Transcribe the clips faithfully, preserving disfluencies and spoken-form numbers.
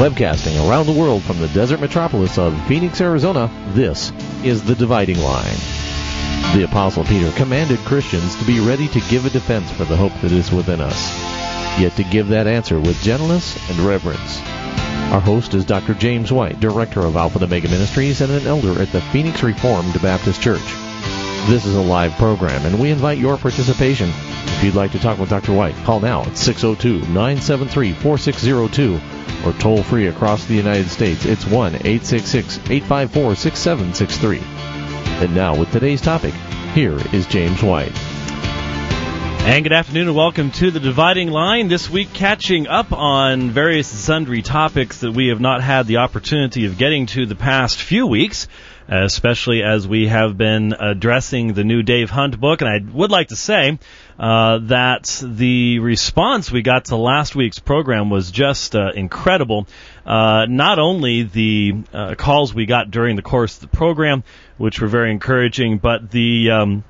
Webcasting around the world from the desert metropolis of Phoenix, Arizona, this is The Dividing Line. The Apostle Peter commanded Christians to be ready to give a defense for the hope that is within us, yet to give that answer with gentleness and reverence. Our host is Doctor James White, Director of Alpha and Omega Ministries and an elder at the Phoenix Reformed Baptist Church. This is a live program, and we invite your participation. If you'd like to talk with Doctor White, call now at six oh two, nine seven three, four six oh two or toll free across the United States. It's one eight six six, eight five four, six seven six three. And now, with today's topic, here is James White. And good afternoon and welcome to The Dividing Line. This week, catching up on various and sundry topics that we have not had the opportunity of getting to the past few weeks, especially as we have been addressing the new Dave Hunt book. And I would like to say uh, that the response we got to last week's program was just uh, incredible. Uh, not only the uh, calls we got during the course of the program, which were very encouraging, but the um,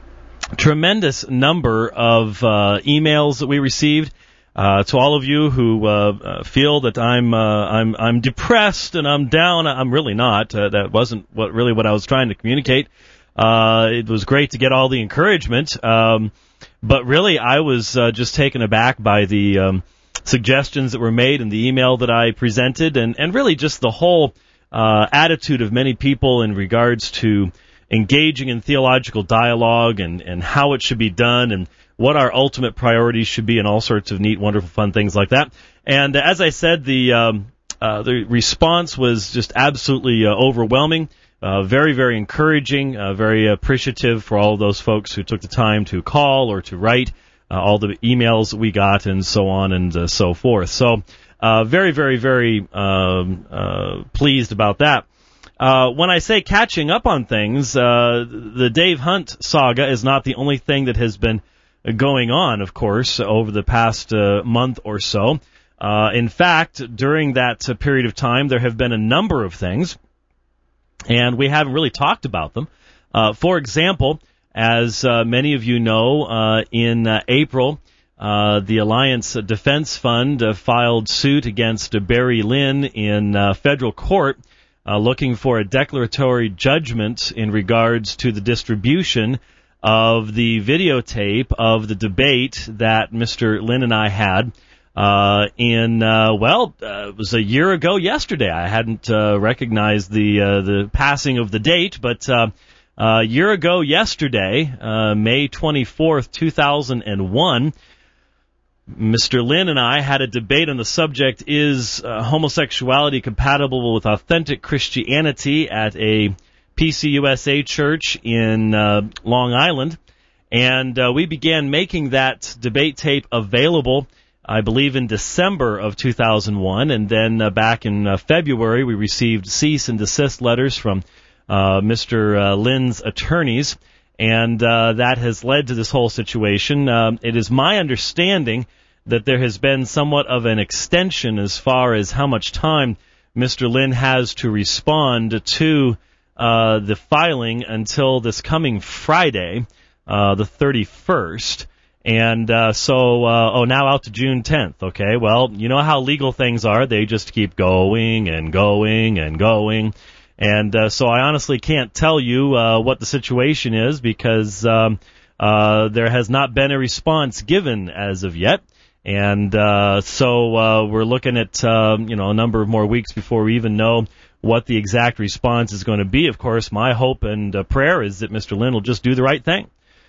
tremendous number of uh, emails that we received. Uh, to all of you who uh, uh, feel that I'm uh, I'm I'm depressed and I'm down, I'm really not. Uh, that wasn't what really what I was trying to communicate. Uh, it was great to get all the encouragement, um, but really I was uh, just taken aback by the um, suggestions that were made in the email that I presented, and and really just the whole uh, attitude of many people in regards to engaging in theological dialogue and and how it should be done and what our ultimate priorities should be, and all sorts of neat, wonderful, fun things like that. And uh, as I said, the um, uh, the response was just absolutely uh, overwhelming, uh, very, very encouraging, uh, very appreciative for all of those folks who took the time to call or to write, uh, all the emails that we got, and so on and uh, so forth. So uh, very, very, very um, uh, pleased about that. Uh, when I say catching up on things, uh, the Dave Hunt saga is not the only thing that has been going on, of course, over the past uh, month or so. Uh, in fact, during that uh, period of time, there have been a number of things, and we haven't really talked about them. Uh, for example, as uh, many of you know, uh, in uh, April, uh, the Alliance Defense Fund uh, filed suit against uh, Barry Lynn in uh, federal court, uh, looking for a declaratory judgment in regards to the distribution of the videotape of the debate that Mister Lynn and I had uh, in, uh, well, uh, it was a year ago yesterday. I hadn't uh, recognized the uh, the passing of the date, but uh, a year ago yesterday, uh, May twenty-fourth, two thousand one, Mister Lynn and I had a debate on the subject, is uh, homosexuality compatible with authentic Christianity, at a P C U S A church in uh, Long Island, and uh, we began making that debate tape available, I believe, in December of two thousand one, and then uh, back in uh, February we received cease and desist letters from uh, Mister Uh, Lynn's attorneys, and uh, that has led to this whole situation. Um, it is my understanding that there has been somewhat of an extension as far as how much time Mister Lynn has to respond to Uh, the filing until this coming Friday, uh, the thirty-first, and uh, so, uh, oh, now out to June tenth, okay? Well, you know how legal things are. They just keep going and going and going, and uh, so I honestly can't tell you uh, what the situation is, because um, uh, there has not been a response given as of yet, and uh, so uh, we're looking at, uh, you know, a number of more weeks before we even know what the exact response is going to be. Of course, my hope and uh, prayer is that Mister Lynn will just do the right thing.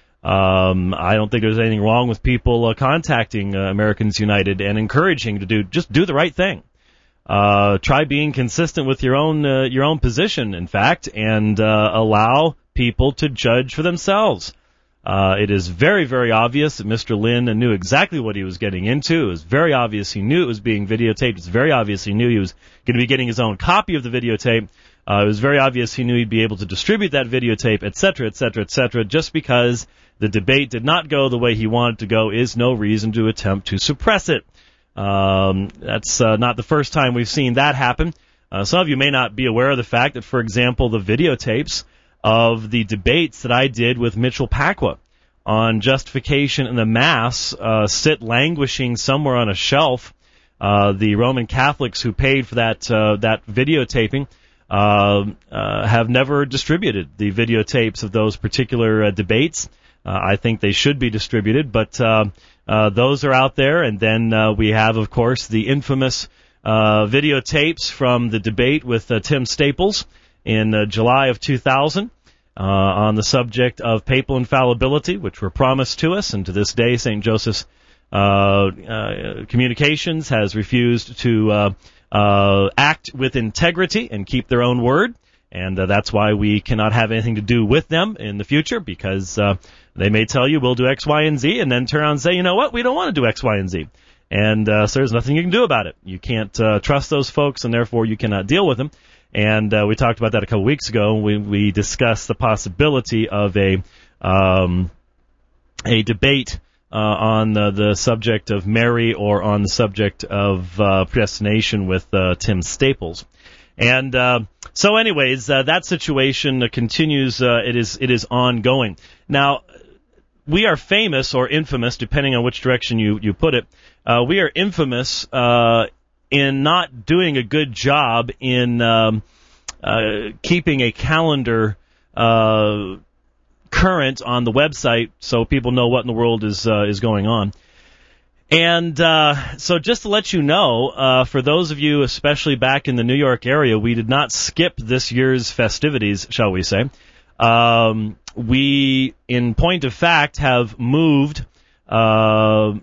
Um, I don't think there's anything wrong with people uh, contacting uh, Americans United and encouraging to do just do the right thing. Uh, try being consistent with your own uh, your own position, in fact, and uh, allow people to judge for themselves. Uh, it is very, very obvious that Mister Lynn knew exactly what he was getting into. It was very obvious he knew it was being videotaped. It's very obvious he knew he was going to be getting his own copy of the videotape. Uh, it was very obvious he knew he'd be able to distribute that videotape, et cetera, et cetera, et cetera. Just because the debate did not go the way he wanted to go is no reason to attempt to suppress it. Um, that's uh, not the first time we've seen that happen. Uh, some of you may not be aware of the fact that, for example, the videotapes of the debates that I did with Mitchell Pacwa on justification in the Mass uh, sit languishing somewhere on a shelf Uh, the Roman Catholics who paid for that uh, that videotaping uh, uh, have never distributed the videotapes of those particular uh, debates. Uh, I think they should be distributed, but uh, uh, those are out there. And then uh, we have, of course, the infamous uh, videotapes from the debate with uh, Tim Staples in uh, July of two thousand uh, on the subject of papal infallibility, which were promised to us, and to this day, Saint Joseph's Uh, uh, Communications has refused to uh, uh, act with integrity and keep their own word, and uh, that's why we cannot have anything to do with them in the future, because uh, they may tell you we'll do X, Y, and Z, and then turn around and say, you know what, we don't want to do X, Y, and Z. And uh, so there's nothing you can do about it. You can't uh, trust those folks, and therefore you cannot deal with them. And uh, we talked about that a couple weeks ago. We, we discussed the possibility of a um, a debate Uh, on the, the subject of Mary or on the subject of uh, predestination with uh, Tim Staples. And uh, so anyways, uh, that situation uh, continues. Uh, it is it is ongoing. Now, we are famous or infamous, depending on which direction you, you put it. Uh, we are infamous uh, in not doing a good job in um, uh, keeping a calendar uh current on the website, so people know what in the world is uh, is going on. And uh, so just to let you know, uh, for those of you, especially back in the New York area, we did not skip this year's festivities, shall we say. Um, we, in point of fact, have moved, uh,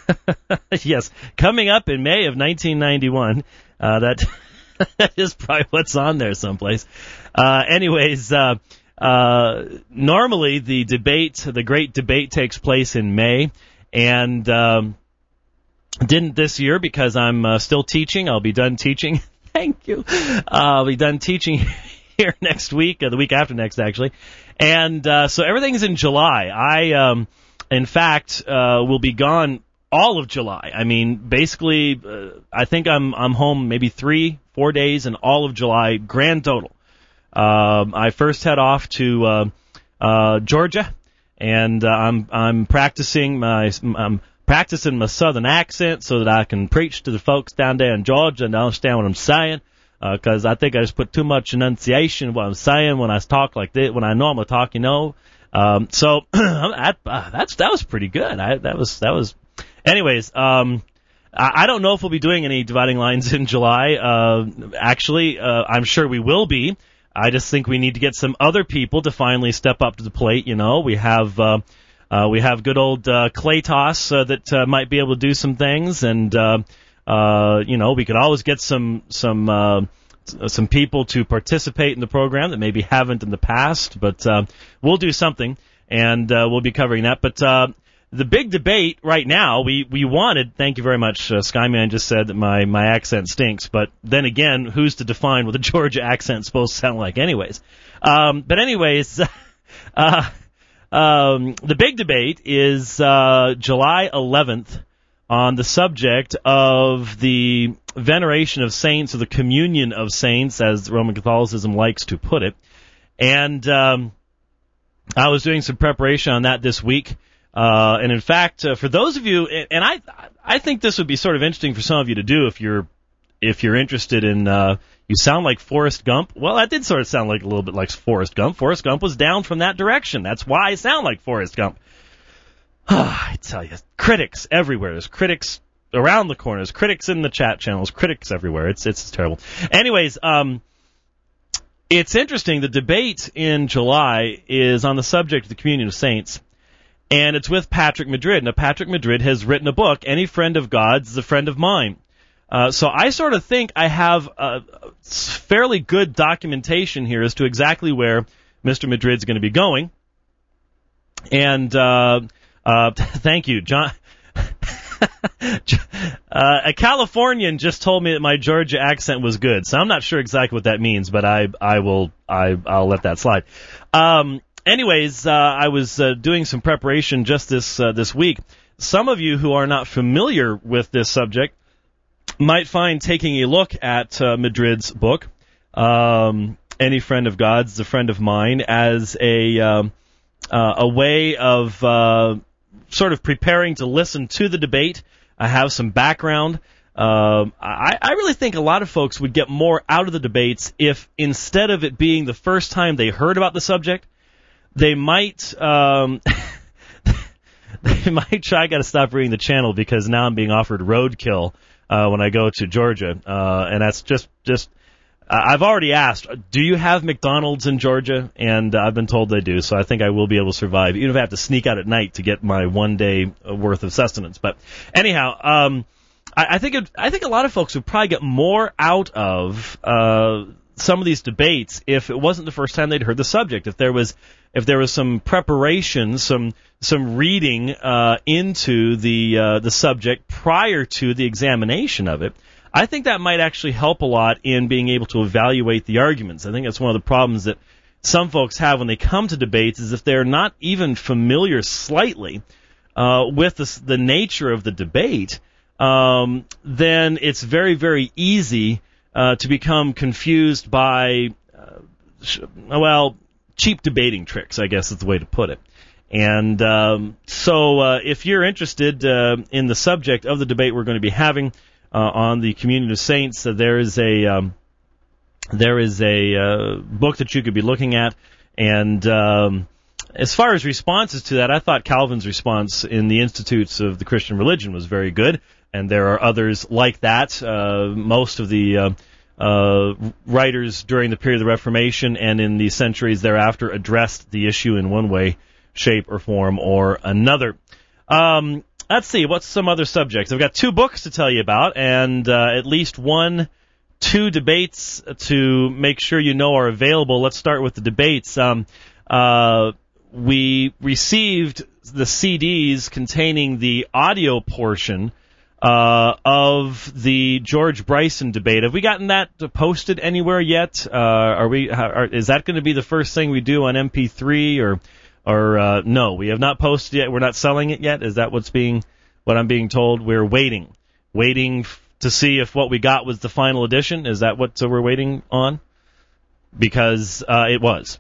yes, coming up in May of nineteen ninety-one, uh, that, that is probably what's on there someplace. Uh, anyways, uh, Uh, normally the debate, the great debate takes place in May, and, um, didn't this year because I'm uh, still teaching. I'll be done teaching. Thank you. Uh, I'll be done teaching here next week, or the week after next, actually. And, uh, so everything's in July. I, um, in fact, uh, will be gone all of July. I mean, basically, uh, I think I'm, I'm home maybe three, four days in all of July, grand total. Um, I first head off to uh, uh, Georgia, and uh, I'm I'm practicing my I'm practicing my Southern accent so that I can preach to the folks down there in Georgia and understand what I'm saying. Because uh, I think I just put too much enunciation in what I'm saying when I talk like this, when I normally talk, you know. Um, so that, uh, that's that was pretty good. I, that was that was. Anyways, um, I, I don't know if we'll be doing any dividing lines in July. Uh, actually, uh, I'm sure we will be. I just think we need to get some other people to finally step up to the plate. You know, we have uh, uh, we have good old uh, Clay Toss uh, that uh, might be able to do some things, and uh, uh, you know, we could always get some some uh, some people to participate in the program that maybe haven't in the past. But uh, we'll do something, and uh, we'll be covering that. But uh, the big debate right now, we, we wanted, thank you very much, uh, Skyman just said that my, my accent stinks, but then again, who's to define what the Georgia accent's supposed to sound like anyways? Um, but anyways, uh, um, the big debate is uh, July eleventh on the subject of the veneration of saints, or the communion of saints, as Roman Catholicism likes to put it. And um, I was doing some preparation on that this week. Uh, and in fact, uh, for those of you, and I, I think this would be sort of interesting for some of you to do if you're, if you're interested in, uh, you sound like Forrest Gump. Well, that did sort of sound like a little bit like Forrest Gump. Forrest Gump was down from that direction. That's why I sound like Forrest Gump. I tell you, critics everywhere. There's critics around the corners, critics in the chat channels, critics everywhere. It's, it's terrible. Anyways, um, it's interesting. The debate in July is on the subject of the communion of saints. And it's with Patrick Madrid. Now, Patrick Madrid has written a book, Any Friend of God's is a Friend of Mine. Uh, so I sort of think I have a fairly good documentation here as to exactly where Mister Madrid's going to be going. And uh, uh, thank you, John. uh, a Californian just told me that my Georgia accent was good, so I'm not sure exactly what that means, but I I will I I'll let that slide. Um, Anyways, uh, I was uh, doing some preparation just this uh, this week. Some of you who are not familiar with this subject might find taking a look at uh, Madrid's book, um, Any Friend of God's is a Friend of Mine, as a um, uh, a way of uh, sort of preparing to listen to the debate. I have some background. Um, I, I really think a lot of folks would get more out of the debates if, instead of it being the first time they heard about the subject, they might um, they might try. I got to stop reading the channel because now I'm being offered roadkill uh, when I go to Georgia, uh, and that's just just. Uh, I've already asked, do you have McDonald's in Georgia? And uh, I've been told they do, so I think I will be able to survive, even if I have to sneak out at night to get my one day worth of sustenance. But anyhow, um, I, I think it, I think a lot of folks would probably get more out of uh, some of these debates if it wasn't the first time they'd heard the subject. If there was if there was some preparation, some some reading uh, into the uh, the subject prior to the examination of it, I think that might actually help a lot in being able to evaluate the arguments. I think that's one of the problems that some folks have when they come to debates, is if they're not even familiar slightly uh, with the, the nature of the debate, um, then it's very, very easy uh, to become confused by, uh, sh- well, cheap debating tricks, I guess is the way to put it. And um, so uh, if you're interested uh, in the subject of the debate we're going to be having, Uh, on the Communion of Saints, uh, there is a um, there is a uh, book that you could be looking at, and um, as far as responses to that, I thought Calvin's response in the Institutes of the Christian Religion was very good, and there are others like that. Uh, most of the uh, uh, writers during the period of the Reformation and in the centuries thereafter addressed the issue in one way, shape, or form or another. Um, Let's see, what's some other subjects? I've got two books to tell you about, and uh, at least one, two debates to make sure you know are available. Let's start with the debates. Um, uh, we received the C Ds containing the audio portion uh, of the George Bryson debate. Have we gotten that posted anywhere yet? Uh, are we? Are, is that going to be the first thing we do on M P three or? Or uh, no, we have not posted yet. We're not selling it yet. Is that what's being, what I'm being told? We're waiting, waiting f- to see if what we got was the final edition. Is that what so we're waiting on? Because uh, it was.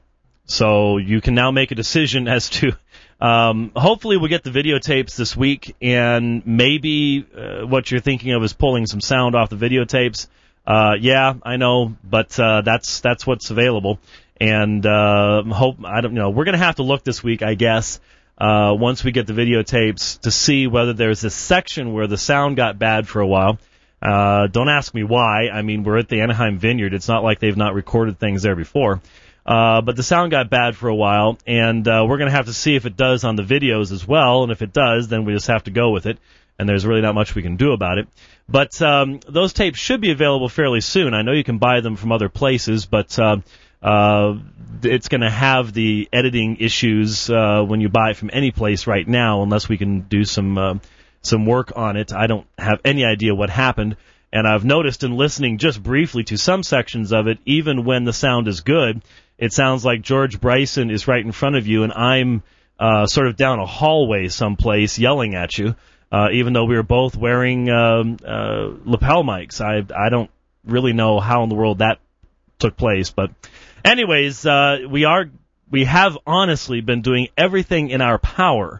So you can now make a decision as to. Um, hopefully, we'll get the videotapes this week, and maybe uh, what you're thinking of is pulling some sound off the videotapes. Uh, yeah, I know, but uh, that's that's what's available. And uh, hope I don't know. We're going to have to look this week, I guess, uh, once we get the videotapes to see whether there's a section where the sound got bad for a while. Uh, don't ask me why. I mean, we're at the Anaheim Vineyard. It's not like they've not recorded things there before. Uh, but the sound got bad for a while, and uh, we're going to have to see if it does on the videos as well. And if it does, then we just have to go with it. And there's really not much we can do about it. But um, those tapes should be available fairly soon. I know you can buy them from other places, but uh, uh, it's going to have the editing issues uh, when you buy it from any place right now, unless we can do some uh, some work on it. I don't have any idea what happened. And I've noticed in listening just briefly to some sections of it, even when the sound is good, it sounds like George Bryson is right in front of you, and I'm uh, sort of down a hallway someplace yelling at you. Uh, even though we were both wearing um, uh, lapel mics. I I don't really know how in the world that took place. But anyways, uh, we are we have honestly been doing everything in our power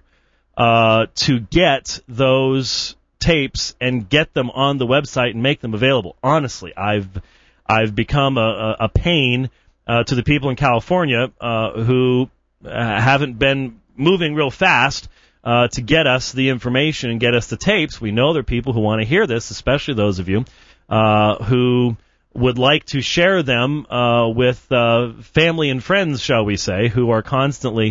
uh, to get those tapes and get them on the website and make them available. Honestly, I've I've become a, a pain uh, to the people in California uh, who uh, haven't been moving real fast Uh, to get us the information and get us the tapes. We know there are people who want to hear this, especially those of you uh, who would like to share them uh, with uh, family and friends, shall we say, who are constantly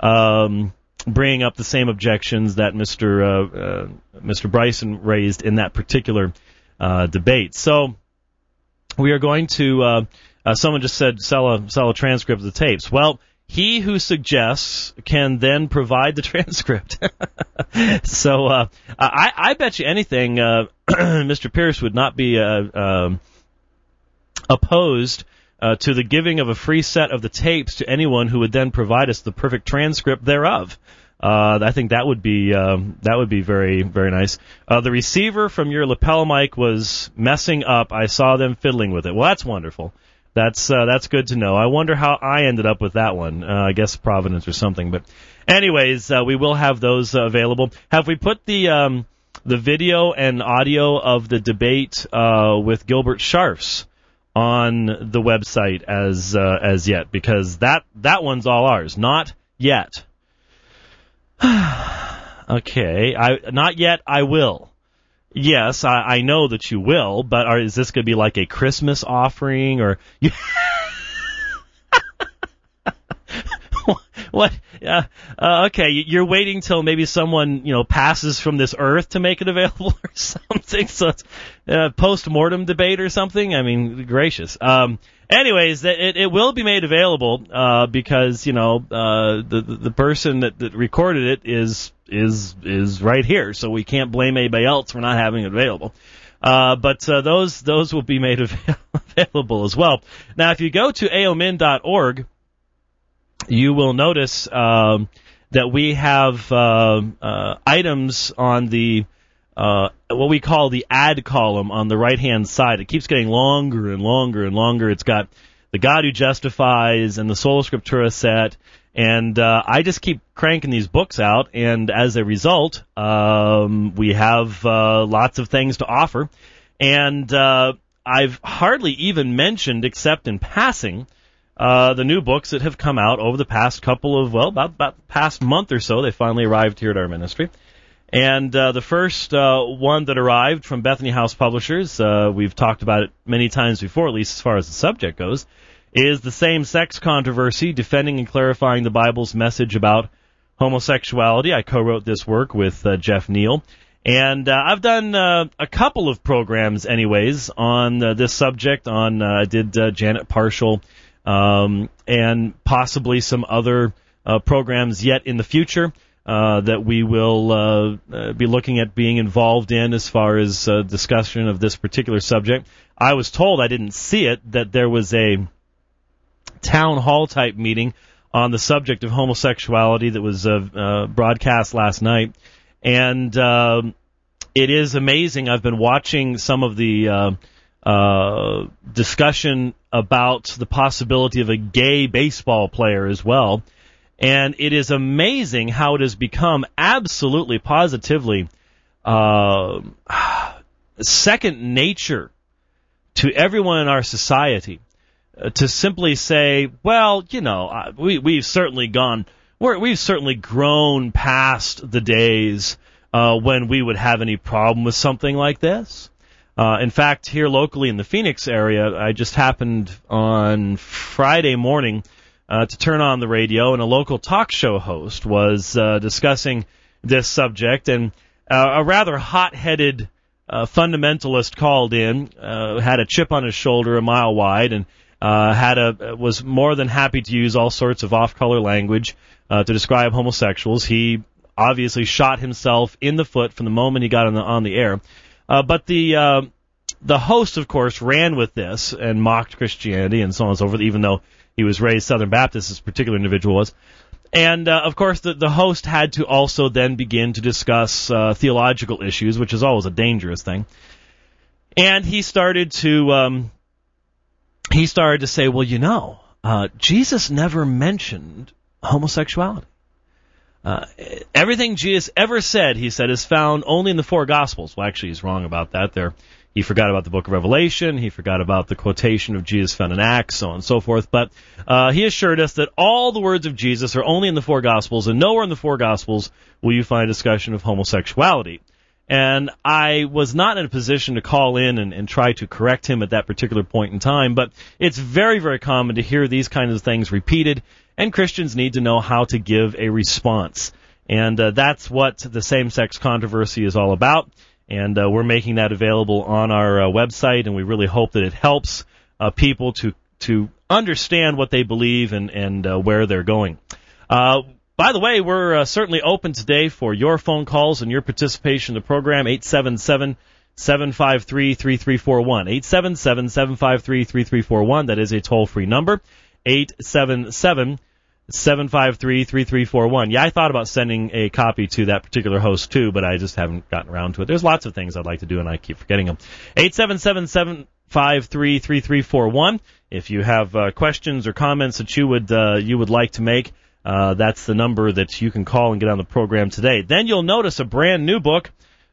um, bringing up the same objections that Mister Uh, uh, Mister Bryson raised in that particular uh, debate. So we are going to. Uh, uh, someone just said sell a sell a transcript of the tapes. Well. He who suggests can then provide the transcript. so uh, I, I bet you anything, uh, Mister Pierce would not be uh, uh, opposed uh, to the giving of a free set of the tapes to anyone who would then provide us the perfect transcript thereof. Uh, I think that would be um, that would be very very nice. Uh, the receiver from your lapel mic was messing up. I saw them fiddling with it. Well, that's wonderful. That's uh, that's good to know. I wonder how I ended up with that one. Uh, I guess Providence or something. But anyways, uh, we will have those uh, available. Have we put the um, the video and audio of the debate uh, with Gilbert Scharfs on the website as uh, as yet, because that that one's all ours. Not yet. Okay, I not yet. I will. Yes, I, I know that you will, but are, is this going to be like a Christmas offering or? You What? Uh, uh, okay, you're waiting till maybe someone, you know, passes from this earth to make it available or something. So it's uh, post-mortem debate or something. I mean, gracious. Um, anyways, it, it will be made available uh, because, you know, uh, the the person that, that recorded it is is is right here, so we can't blame anybody else for not having it available. Uh, but uh, those those will be made av- available as well. Now, if you go to a o min dot org. You will notice um, that we have uh, uh, items on the uh, what we call the ad column on the right-hand side. It keeps getting longer and longer and longer. It's got the God Who Justifies and the Sola Scriptura set, and uh, I just keep cranking these books out, and as a result, um, we have uh, lots of things to offer. And uh, I've hardly even mentioned, except in passing, Uh, the new books that have come out over the past couple of, well, about, about the past month or so. They finally arrived here at our ministry. And uh, the first uh, one that arrived from Bethany House Publishers, uh, we've talked about it many times before, at least as far as the subject goes, is The Same-Sex Controversy, Defending and Clarifying the Bible's Message About Homosexuality. I co-wrote this work with uh, Jeff Neal. And uh, I've done uh, a couple of programs, anyways, on uh, this subject. On uh, I did uh, Janet Parshall, Um, and possibly some other uh, programs yet in the future uh, that we will uh, uh, be looking at being involved in as far as uh, discussion of this particular subject. I was told, I didn't see it, that there was a town hall type meeting on the subject of homosexuality that was uh, uh, broadcast last night, and uh, it is amazing. I've been watching some of the uh, uh, discussion about the possibility of a gay baseball player as well. And it is amazing how it has become absolutely positively uh, second nature to everyone in our society uh, to simply say, well, you know, uh, we, we've certainly gone, we're, we've certainly grown past the days uh, when we would have any problem with something like this. Uh, in fact, here locally in the Phoenix area, I just happened on Friday morning uh, to turn on the radio, and a local talk show host was uh, discussing this subject, and uh, a rather hot-headed uh, fundamentalist called in, uh, had a chip on his shoulder a mile wide, and uh, had a was more than happy to use all sorts of off-color language uh, to describe homosexuals. He obviously shot himself in the foot from the moment he got on the on the air. Uh, but the uh, the host, of course, ran with this and mocked Christianity and so on and so forth, even though he was raised Southern Baptist, this particular individual was. And, uh, of course, the, the host had to also then begin to discuss uh, theological issues, which is always a dangerous thing. And he started to um, he started to say, well, you know, uh, Jesus never mentioned homosexuality. Uh, everything Jesus ever said, he said, is found only in the four Gospels. Well, actually, he's wrong about that. There, he forgot about the book of Revelation. He forgot about the quotation of Jesus found in Acts, so on and so forth. But uh, he assured us that all the words of Jesus are only in the four Gospels, and nowhere in the four Gospels will you find a discussion of homosexuality. And I was not in a position to call in and, and try to correct him at that particular point in time, but it's very, very common to hear these kinds of things repeated, and Christians need to know how to give a response. And uh, that's what the same-sex controversy is all about, and uh, we're making that available on our uh, website, and we really hope that it helps uh, people to to understand what they believe and, and uh, where they're going. Uh, by the way, we're uh, certainly open today for your phone calls and your participation in the program, eight seven seven, seven five three, three three four one. eight seven seven, seven five three, three three four one. That is a toll-free number. eight seven seven, seven five three, three three four one. Yeah, I thought about sending a copy to that particular host, too, but I just haven't gotten around to it. There's lots of things I'd like to do, and I keep forgetting them. eight seven seven, seven five three, three three four one. If you have uh, questions or comments that you would uh, you would like to make, uh, that's the number that you can call and get on the program today. Then you'll notice a brand new book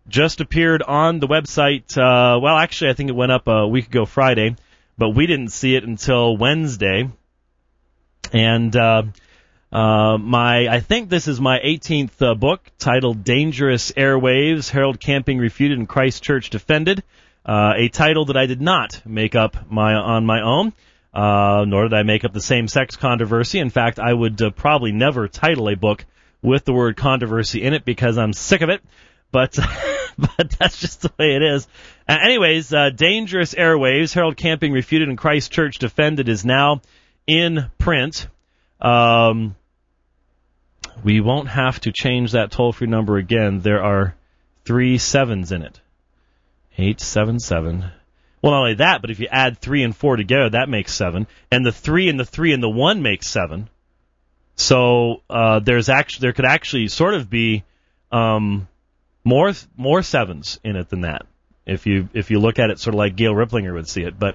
just appeared on the website. Uh, well, actually, I think it went up a week ago Friday, but we didn't see it until Wednesday. And uh, uh, my, I think this is my eighteenth uh, book, titled Dangerous Airwaves, Harold Camping Refuted and Christ Church Defended, uh, a title that I did not make up my on my own, uh, nor did I make up the same-sex controversy. In fact, I would uh, probably never title a book with the word controversy in it because I'm sick of it, but but that's just the way it is. Uh, anyways, uh, Dangerous Airwaves, Harold Camping Refuted and Christ Church Defended is now in print. Um, we won't have to change that toll-free number again. There are three sevens in it. Eight, seven, seven. Well, not only that, but if you add three and four together, that makes seven. And the three and the three and the one makes seven. So uh, there's actually there could actually sort of be um, more more sevens in it than that. If you if you look at it sort of like Gail Ripplinger would see it, but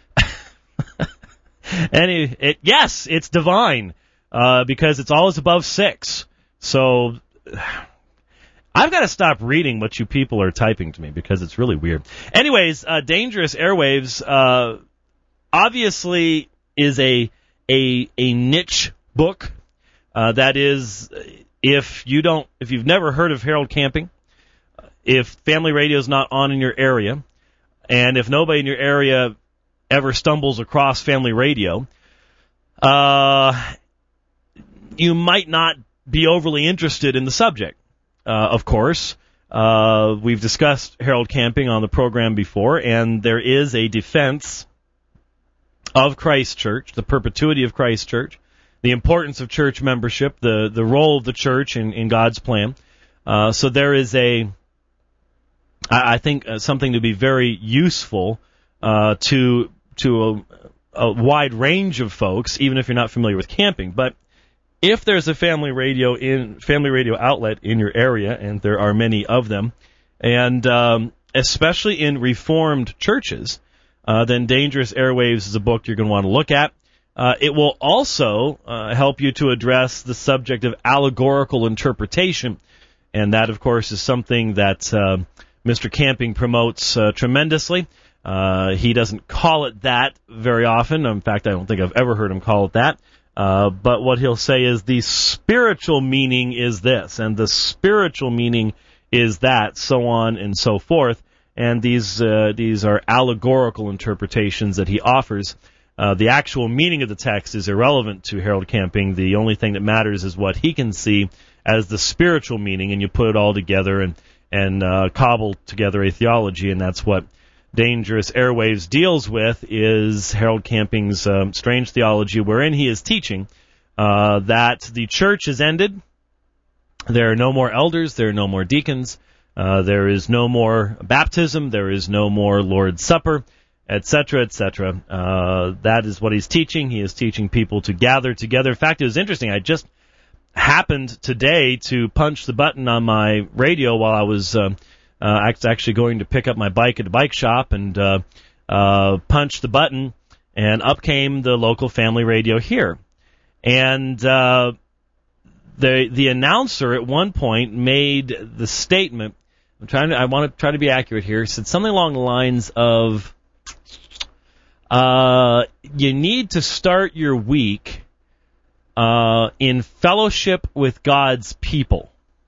any it yes, it's divine uh, because it's always above six. So I've got to stop reading what you people are typing to me because it's really weird. Anyways, uh, Dangerous Airwaves uh, obviously is a a a niche book. Uh, that is, if you don't, if you've never heard of Harold Camping, if family radio is not on in your area, and if nobody in your area ever stumbles across family radio, uh, you might not be overly interested in the subject. Uh, of course, uh, we've discussed Harold Camping on the program before, and there is a defense of Christ Church, the perpetuity of Christ Church, the importance of church membership, the, the role of the church in, in God's plan. Uh, so there is a, I, I think, uh, something to be very useful uh, to to a, a wide range of folks, even if you're not familiar with camping. But if there's a family radio in family radio outlet in your area, and there are many of them, and um, especially in Reformed churches, uh, then Dangerous Airwaves is a book you're going to want to look at. Uh, it will also uh, help you to address the subject of allegorical interpretation, and that, of course, is something that uh, Mister Camping promotes uh, tremendously. Uh, he doesn't call it that very often. In fact, I don't think I've ever heard him call it that. Uh, but what he'll say is the spiritual meaning is this, and the spiritual meaning is that, so on and so forth. And these uh, these are allegorical interpretations that he offers. Uh, the actual meaning of the text is irrelevant to Harold Camping. The only thing that matters is what he can see as the spiritual meaning, and you put it all together and and uh, cobble together a theology, and that's what Dangerous Airwaves deals with, is Harold Camping's um, strange theology, wherein he is teaching uh, that the church is ended. There are no more elders, there are no more deacons, uh, there is no more baptism, there is no more Lord's Supper, et cetera, et cetera. Uh, that is what he's teaching. He is teaching people to gather together. In fact, it was interesting. I just happened today to punch the button on my radio while I was uh, uh, actually going to pick up my bike at the bike shop, and uh, uh, punched the button, and up came the local family radio here. And uh, the the announcer at one point made the statement. I'm trying to. I want to try to be accurate here. Said something along the lines of, Uh, you need to start your week uh, in fellowship with God's people.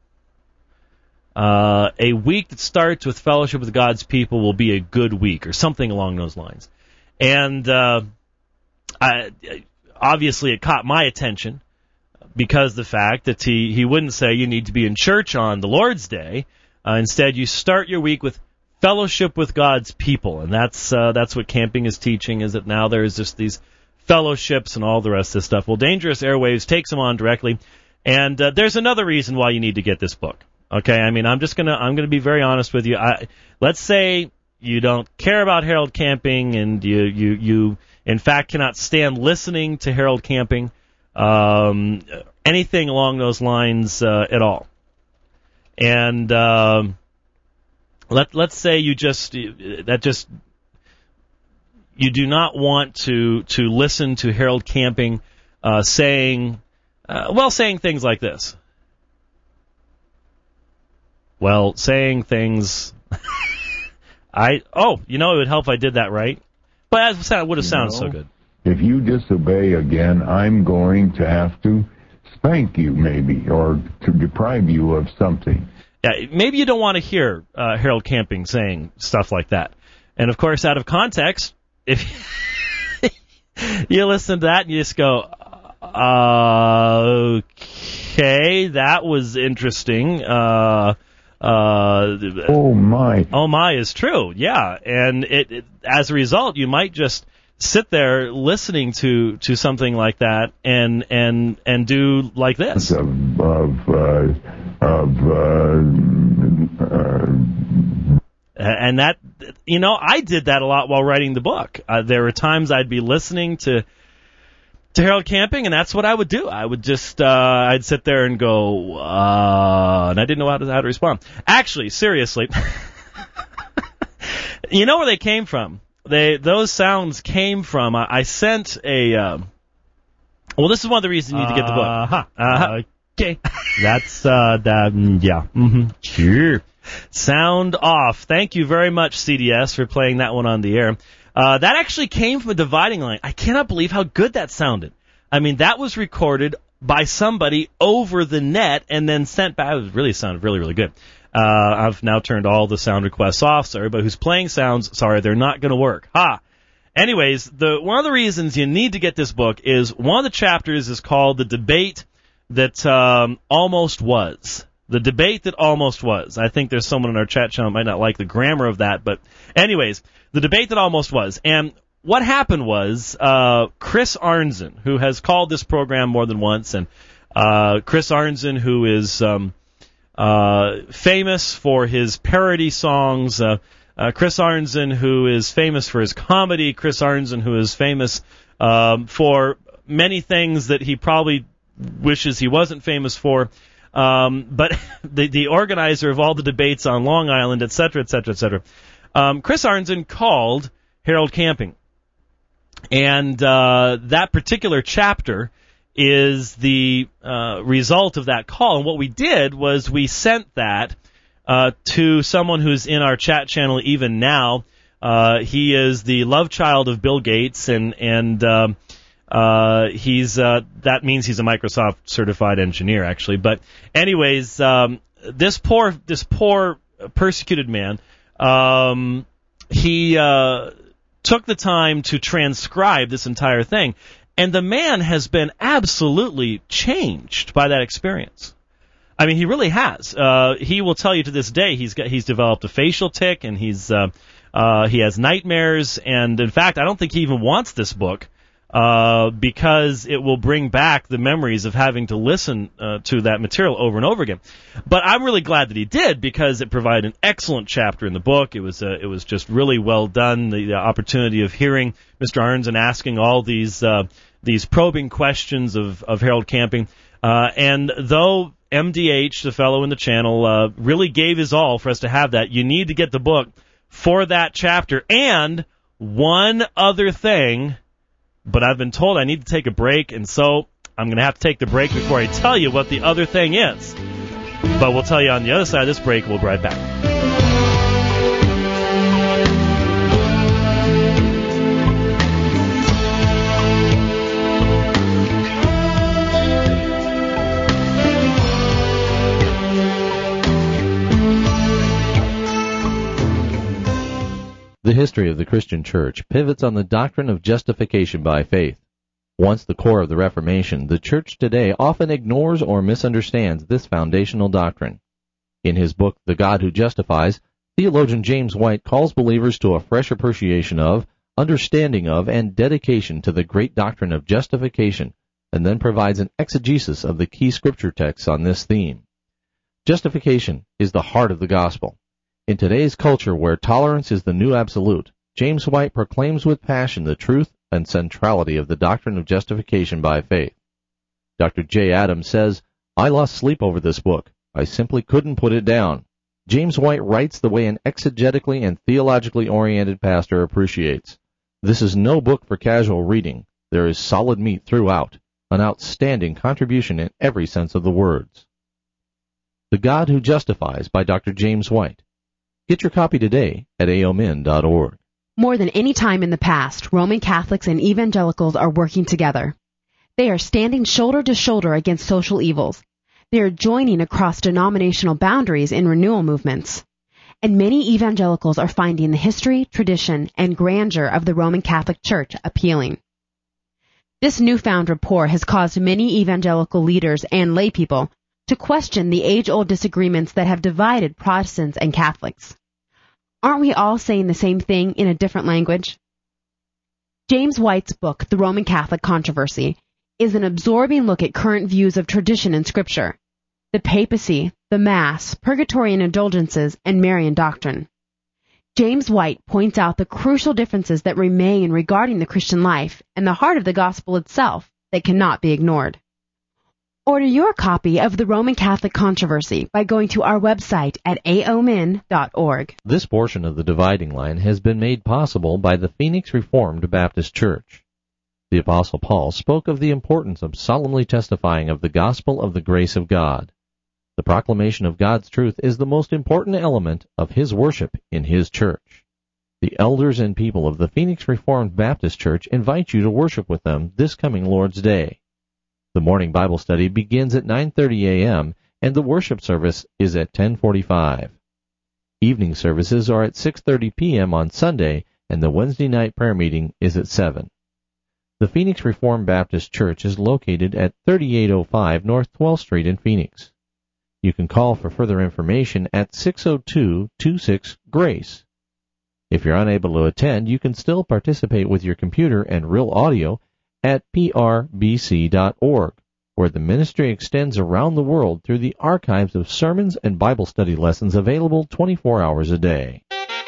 Uh, a week that starts with fellowship with God's people will be a good week, or something along those lines. And uh, I, obviously it caught my attention because the fact that he, he wouldn't say you need to be in church on the Lord's Day. Uh, instead, you start your week with fellowship with God's people, and that's uh, that's what Camping is teaching, is that now there's just these fellowships and all the rest of this stuff. Well, Dangerous Airwaves takes them on directly, and uh, there's another reason why you need to get this book. Okay, I mean, I'm just gonna I'm gonna be very honest with you. I, let's say you don't care about Harold Camping, and you you you in fact cannot stand listening to Harold Camping, um, anything along those lines uh, at all, and. Um, Let, let's say you just, that just, you do not want to, to listen to Harold Camping uh, saying, uh, well, saying things like this. Well, saying things... I Oh, you know, it would help if I did that right. But that would have sounded know, so good. If you disobey again, I'm going to have to spank you, maybe, or to deprive you of something. Yeah, maybe you don't want to hear uh, Harold Camping saying stuff like that. And, of course, out of context, if you listen to that and you just go, uh, okay, that was interesting. Uh, uh, oh, my. Oh, my is true, yeah. And it, it, as a result, you might just sit there listening to, to something like that and and and do like this. Of, of, uh, of, uh, uh, and that, you know, I did that a lot while writing the book. Uh, there were times I'd be listening to to Harold Camping, and that's what I would do. I would just, uh, I'd sit there and go, uh, and I didn't know how to, how to respond. Actually, seriously, you know where they came from? They those sounds came from. I, I sent a. Uh, well, this is one of the reasons you need to get the book. Uh-huh. Uh-huh. Okay, that's uh, that. Yeah. Mm-hmm. Sure. Sound off. Thank you very much, C D S, for playing that one on the air. Uh, that actually came from a dividing line. I cannot believe how good that sounded. I mean, that was recorded by somebody over the net and then sent back. It really sounded really, really good. Uh, I've now turned all the sound requests off, so everybody who's playing sounds, sorry, they're not going to work. Ha! Anyways, the one of the reasons you need to get this book is one of the chapters is called The Debate That um, Almost Was. The Debate That Almost Was. I think there's someone in our chat channel who might not like the grammar of that, but anyways, The Debate That Almost Was. And what happened was uh, Chris Arnzen, who has called this program more than once, and uh, Chris Arnzen, who is... Um, Uh, famous for his parody songs, uh, uh, Chris Arnzen, who is famous for his comedy, Chris Arnzen, who is famous um, for many things that he probably wishes he wasn't famous for, um, but the, the organizer of all the debates on Long Island, et cetera, et cetera, et cetera. Um, Chris Arnzen called Harold Camping, and uh, that particular chapter is the uh, result of that call. And what we did was we sent that uh, to someone who's in our chat channel even now. Uh, he is the love child of Bill Gates, and and um, uh, he's uh, that means he's a Microsoft certified engineer, actually. But anyways, um, this poor this poor persecuted man, um, he uh, took the time to transcribe this entire thing. And the man has been absolutely changed by that experience. I mean, he really has. Uh, he will tell you to this day he's got he's developed a facial tic, and he's uh, uh, he has nightmares. And in fact, I don't think he even wants this book uh, because it will bring back the memories of having to listen uh, to that material over and over again. But I'm really glad that he did, because it provided an excellent chapter in the book. It was uh, it was just really well done. The, the opportunity of hearing Mister Arnzen asking all these uh, these probing questions of, of Harold Camping. Uh, and though M D H, the fellow in the channel, uh, really gave his all for us to have that, you need to get the book for that chapter. And one other thing, but I've been told I need to take a break, and so I'm going to have to take the break before I tell you what the other thing is. But we'll tell you on the other side of this break. We'll be right back. The history of the Christian Church pivots on the doctrine of justification by faith. Once the core of the Reformation, the Church today often ignores or misunderstands this foundational doctrine. In his book, The God Who Justifies, theologian James White calls believers to a fresh appreciation of, understanding of, and dedication to the great doctrine of justification, and then provides an exegesis of the key scripture texts on this theme. Justification is the heart of the gospel. In today's culture where tolerance is the new absolute, James White proclaims with passion the truth and centrality of the doctrine of justification by faith. Doctor J. Adams says, "I lost sleep over this book. I simply couldn't put it down." James White writes the way an exegetically and theologically oriented pastor appreciates. This is no book for casual reading. There is solid meat throughout, an outstanding contribution in every sense of the words. The God Who Justifies by Doctor James White. Get your copy today at A O Min dot org. More than any time in the past, Roman Catholics and evangelicals are working together. They are standing shoulder to shoulder against social evils. They are joining across denominational boundaries in renewal movements. And many evangelicals are finding the history, tradition, and grandeur of the Roman Catholic Church appealing. This newfound rapport has caused many evangelical leaders and laypeople to question the age-old disagreements that have divided Protestants and Catholics. Aren't we all saying the same thing in a different language? James White's book, The Roman Catholic Controversy, is an absorbing look at current views of tradition and Scripture, the papacy, the Mass, purgatory and indulgences, and Marian doctrine. James White points out the crucial differences that remain regarding the Christian life and the heart of the gospel itself that cannot be ignored. Order your copy of The Roman Catholic Controversy by going to our website at A O Min dot org. This portion of the Dividing Line has been made possible by the Phoenix Reformed Baptist Church. The Apostle Paul spoke of the importance of solemnly testifying of the gospel of the grace of God. The proclamation of God's truth is the most important element of his worship in his church. The elders and people of the Phoenix Reformed Baptist Church invite you to worship with them this coming Lord's Day. The morning Bible study begins at nine thirty a.m. and the worship service is at ten forty-five. Evening services are at six thirty p.m. on Sunday, and the Wednesday night prayer meeting is at seven. The Phoenix Reformed Baptist Church is located at thirty-eight oh five North twelfth Street in Phoenix. You can call for further information at six oh two, two six, GRACE. If you're unable to attend, you can still participate with your computer and real audio at P R B C dot org, where the ministry extends around the world through the archives of sermons and Bible study lessons available twenty-four hours a day.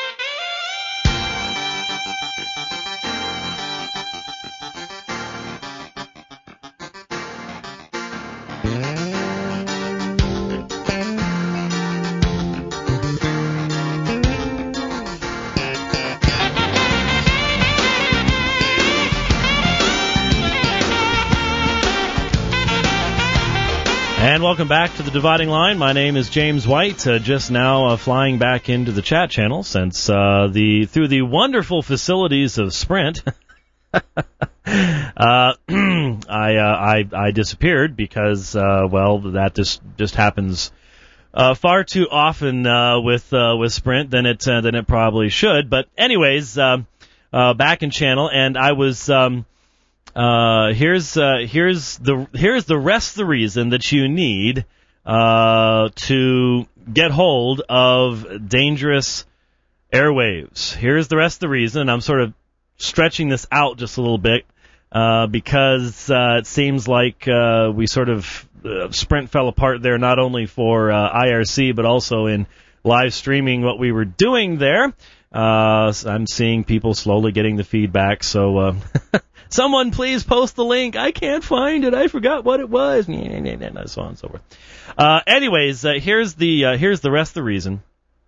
And welcome back to the Dividing Line. My name is James White, uh, just now uh, flying back into the chat channel since uh, the through the wonderful facilities of Sprint, uh, I, uh, I I disappeared because uh, well that just just happens uh, far too often uh, with uh, with Sprint than it uh, than it probably should. But anyways, uh, uh, back in channel, and I was. Um, Uh, here's uh, here's the here's the rest of the reason that you need uh, to get hold of Dangerous Airwaves. Here's the rest of the reason. I'm sort of stretching this out just a little bit uh, because uh, it seems like uh, we sort of uh, Sprint fell apart there, not only for uh, I R C but also in live streaming what we were doing there. Uh, I'm seeing people slowly getting the feedback, so. Uh, Someone please post the link. I can't find it. I forgot what it was. And so on and so forth. Uh, anyways, uh, here's the uh, here's the rest of the reason.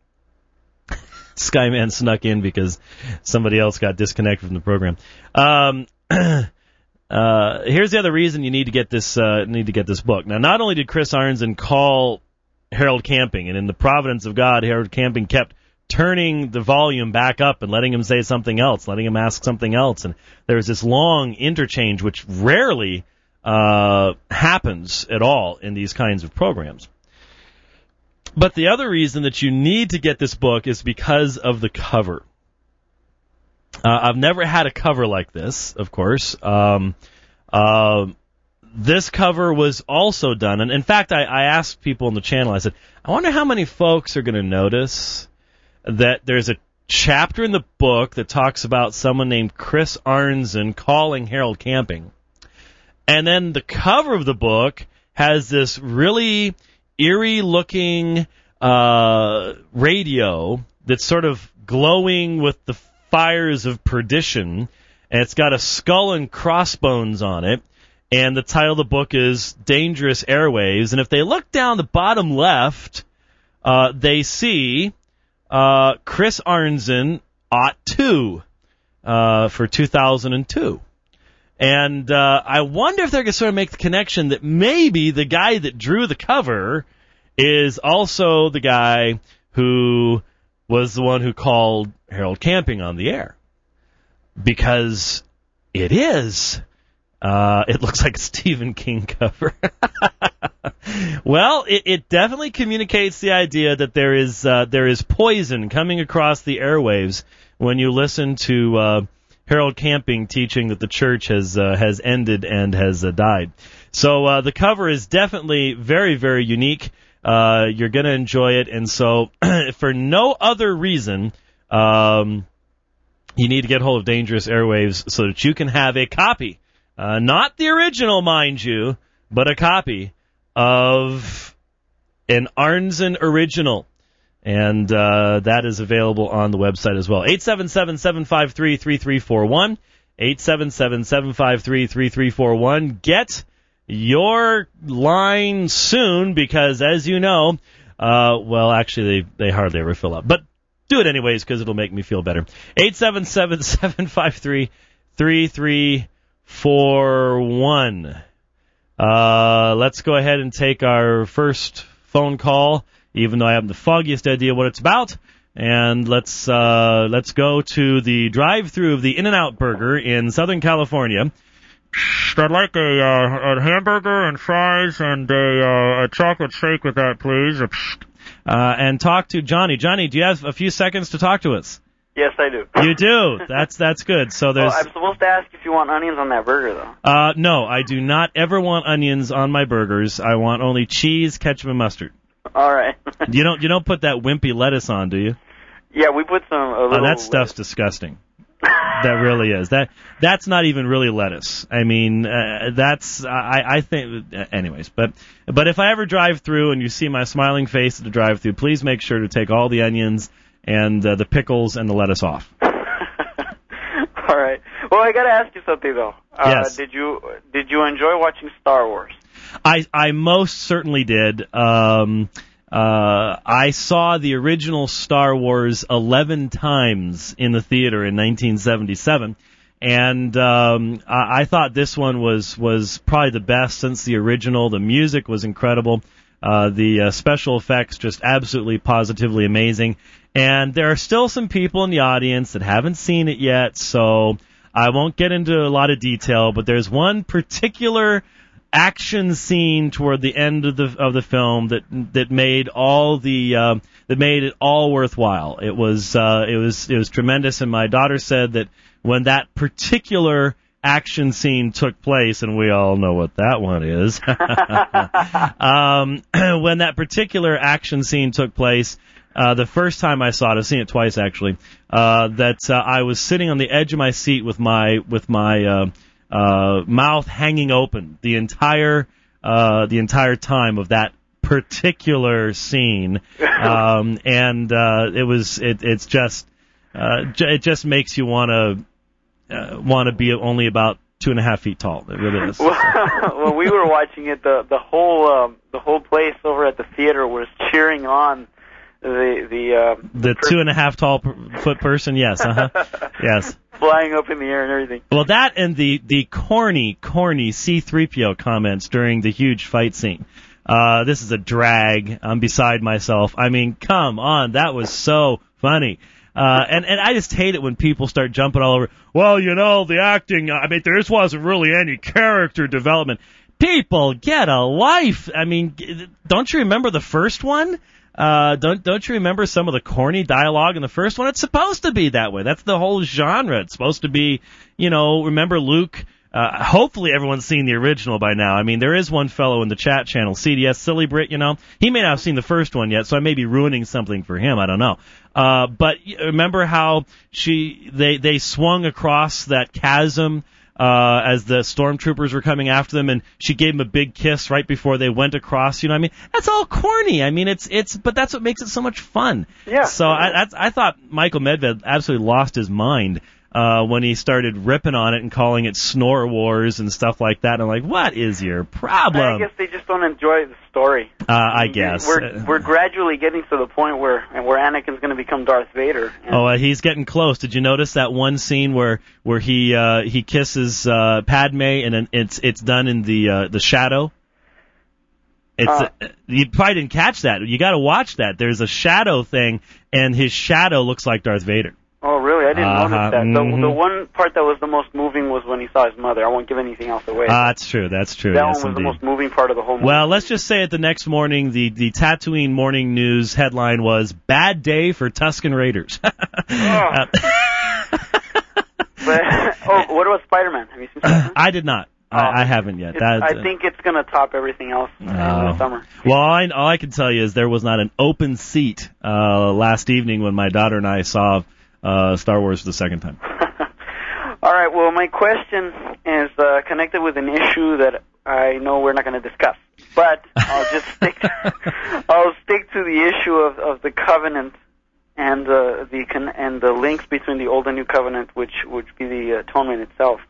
Skyman snuck in because somebody else got disconnected from the program. Um, uh, here's the other reason you need to get this uh, need to get this book. Now, not only did Chris Arnzen call Harold Camping, and in the providence of God, Harold Camping kept turning the volume back up and letting him say something else, letting him ask something else. And there was this long interchange, which rarely uh, happens at all in these kinds of programs. But the other reason that you need to get this book is because of the cover. Uh, I've never had a cover like this, of course. Um, uh, this cover was also done. And in fact, I, I asked people on the channel, I said, I wonder how many folks are going to notice that there's a chapter in the book that talks about someone named Chris Arnzen calling Harold Camping. And then the cover of the book has this really eerie-looking uh, radio that's sort of glowing with the fires of perdition, and it's got a skull and crossbones on it, and the title of the book is Dangerous Airwaves. And if they look down the bottom left, uh, they see uh, Chris Arnzen ought to uh, for two thousand two. And uh, I wonder if they're going to sort of make the connection that maybe the guy that drew the cover is also the guy who was the one who called Harold Camping on the air. Because it is. Uh, it looks like a Stephen King cover. Well, it, it definitely communicates the idea that there is uh, there is poison coming across the airwaves when you listen to uh, Harold Camping teaching that the church has uh, has ended and has uh, died. So uh, the cover is definitely very, very unique. Uh, you're going to enjoy it, and so for no other reason, um, you need to get hold of Dangerous Airwaves so that you can have a copy, uh, not the original, mind you, but a copy of an Arnzen original. And uh, that is available on the website as well. eight seven seven, seven five three, three three four one. eight seven seven, seven five three, three three four one. Get your line soon because, as you know, uh, well, actually, they, they hardly ever fill up. But do it anyways because it'll make me feel better. eight seven seven, seven five three, three three four one. Uh, let's go ahead and take our first phone call, even though I have the foggiest idea what it's about. And let's uh, let's go to the drive-thru of the In-N-Out Burger in Southern California. I'd like a, uh, a hamburger and fries and a, uh, a chocolate shake with that, please. Uh, and talk to Johnny. Johnny, do you have a few seconds to talk to us? Yes, I do. You do. That's that's good. So there's. Well, I'm supposed to ask if you want onions on that burger, though. Uh, no, I do not ever want onions on my burgers. I want only cheese, ketchup, and mustard. All right. you don't you don't put that wimpy lettuce on, do you? Yeah, we put some. A little oh, that stuff's disgusting. That really is. That that's not even really lettuce. I mean, uh, that's I I think. Uh, anyways, but but if I ever drive through and you see my smiling face at the drive-through, please make sure to take all the onions and uh, the pickles and the lettuce off. All right. Well, I got to ask you something though. Uh, yes. Did you did you enjoy watching Star Wars? I I most certainly did. Um, uh, I saw the original Star Wars eleven times in the theater in nineteen seventy-seven, and um, I, I thought this one was was probably the best since the original. The music was incredible. Uh, the uh, special effects just absolutely positively amazing. And there are still some people in the audience that haven't seen it yet, so I won't get into a lot of detail, but there's one particular action scene toward the end of the of the film that that made all the uh, that made it all worthwhile. It was uh, it was it was tremendous, and my daughter said that when that particular action scene took place, and we all know what that one is. um, when that particular action scene took place, uh, the first time I saw it, I've seen it twice actually, uh, that uh, I was sitting on the edge of my seat with my with my uh, uh, mouth hanging open the entire uh, the entire time of that particular scene, um, and uh, it was it, it's just uh, it just makes you want to. Uh, want to be only about two and a half feet tall. It really is. Well, when we were watching it, the the whole um, the whole place over at the theater was cheering on the the uh, the per- two and a half tall per- foot person. Yes, uh huh. Yes. Flying up in the air and everything. Well, that and the the corny corny C three P O comments during the huge fight scene. Uh, this is a drag. I'm beside myself. I mean, come on, that was so funny. Uh, and, and I just hate it when people start jumping all over. Well, you know, the acting, I mean, there just wasn't really any character development. People, get a life. I mean, don't you remember the first one? Uh, don't, don't you remember some of the corny dialogue in the first one? It's supposed to be that way. That's the whole genre. It's supposed to be, you know, remember Luke? Uh, hopefully everyone's seen the original by now. I mean, there is one fellow in the chat channel, C D S Silly Brit, you know. He may not have seen the first one yet, so I may be ruining something for him. I don't know. Uh, but remember how she, they, they swung across that chasm, uh, as the stormtroopers were coming after them, and she gave him a big kiss right before they went across, you know what I mean? That's all corny. I mean, it's, it's, but that's what makes it so much fun. Yeah. So I, that's, I thought Michael Medved absolutely lost his mind. Uh, when he started ripping on it and calling it Snore Wars and stuff like that. And I'm like, what is your problem? I guess they just don't enjoy the story. Uh, I guess. We're, we're gradually getting to the point where where Anakin's going to become Darth Vader. Oh, uh, he's getting close. Did you notice that one scene where where he uh, he kisses uh, Padme and then it's it's done in the uh, the shadow? It's Uh, uh, you probably didn't catch that. You got to watch that. There's a shadow thing, and his shadow looks like Darth Vader. Oh, really? I didn't Uh-huh, notice that. The, mhm. the one part that was the most moving was when he saw his mother. I won't give anything else away. Ah, that's true. That's true. that yes, one was indeed. the most moving part of the whole movie. Well, let's just say it the next morning, the, the Tatooine Morning News headline was, Bad Day for Tusken Raiders. Uh, But, oh, what about Spider-Man? Have you seen Spider-Man? I did not. I, I haven't yet. It's, That, I think it's going to top everything else in the Oh. summer. Well, all I, all I can tell you is there was not an open seat uh, last evening when my daughter and I saw uh, Star Wars for the second time. All right, well, my question is uh, connected with an issue that I know we're not going to discuss. But I'll just stick I'll stick to the issue of, of the covenant and uh, the con- and the links between the old and new covenant, which would be the atonement itself.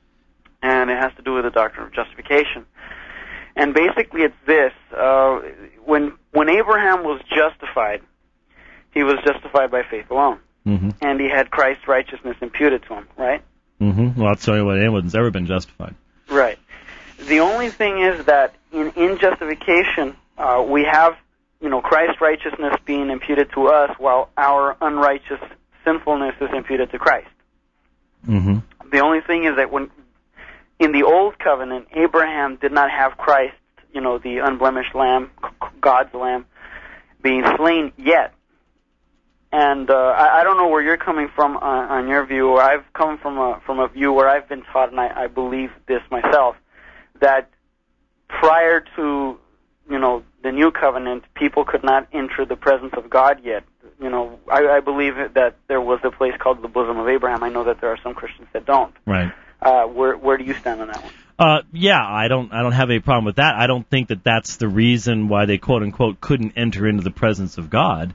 And it has to do with the doctrine of justification. And basically it's this. Uh, when when Abraham was justified, he was justified by faith alone. Mm-hmm. And he had Christ's righteousness imputed to him, right? Mm-hmm. Well, that's the only way anyone's ever been justified. Right. The only thing is that in, in justification, uh, we have, you know, Christ's righteousness being imputed to us while our unrighteous sinfulness is imputed to Christ. Mm-hmm. The only thing is that when in the Old Covenant, Abraham did not have Christ, you know, the unblemished lamb, God's lamb, being slain yet. And uh, I, I don't know where you're coming from on, on your view. I've come from a from a view where I've been taught, and I, I believe this myself, that prior to, you know, the New Covenant, people could not enter the presence of God yet. You know, I, I believe that there was a place called the bosom of Abraham. I know that there are some Christians that don't. Right. Uh, where where do you stand on that one? Uh, yeah, I don't, I don't have any problem with that. I don't think that that's the reason why they quote unquote couldn't enter into the presence of God.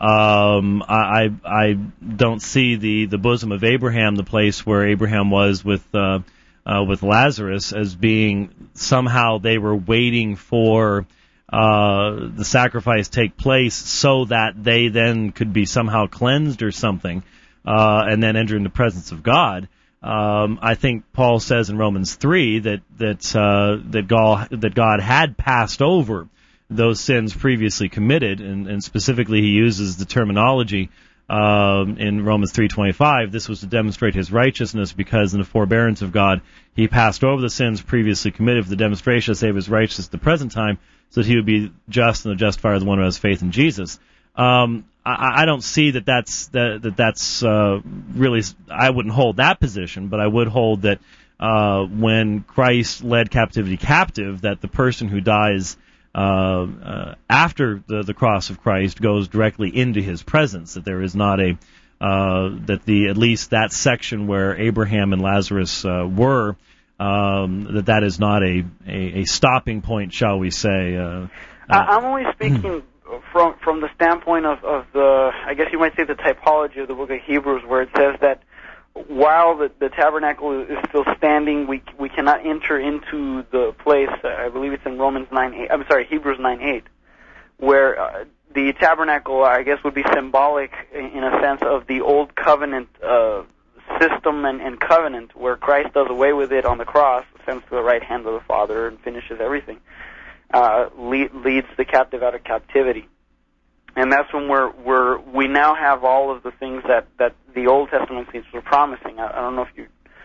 Um, I, I don't see the, the bosom of Abraham, the place where Abraham was with, uh, uh, with Lazarus, as being somehow they were waiting for, uh, the sacrifice take place so that they then could be somehow cleansed or something, uh, and then enter into the presence of God. Um, I think Paul says in Romans three that, that, uh, that God, that God had passed over those sins previously committed, and, and specifically he uses the terminology um, in Romans three twenty-five. This was to demonstrate his righteousness, because in the forbearance of God he passed over the sins previously committed for the demonstration to save his righteousness at the present time, so that he would be just and the justifier of the one who has faith in Jesus. Um, I, I don't see that that's that, that that's uh, really. I wouldn't hold that position, but I would hold that uh, when Christ led captivity captive, that the person who dies Uh, uh, after the, the cross of Christ goes directly into his presence, that there is not a, uh, that the, at least that section where Abraham and Lazarus uh, were, um, that that is not a, a, a stopping point, shall we say. Uh, uh, I'm only speaking from from the standpoint of, of the, I guess you might say the typology of the book of Hebrews, where it says that while the, the tabernacle is still standing, we we cannot enter into the place. Uh, I believe it's in Romans nine eight. I'm sorry, Hebrews nine eight, where uh, the tabernacle, I guess, would be symbolic in a sense of the old covenant uh, system and, and covenant, where Christ does away with it on the cross, ascends to the right hand of the Father, and finishes everything. Uh, lead, leads the captive out of captivity. And that's when we're, we're, we now have all of the things that, that the Old Testament saints were promising. I, I don't know if you...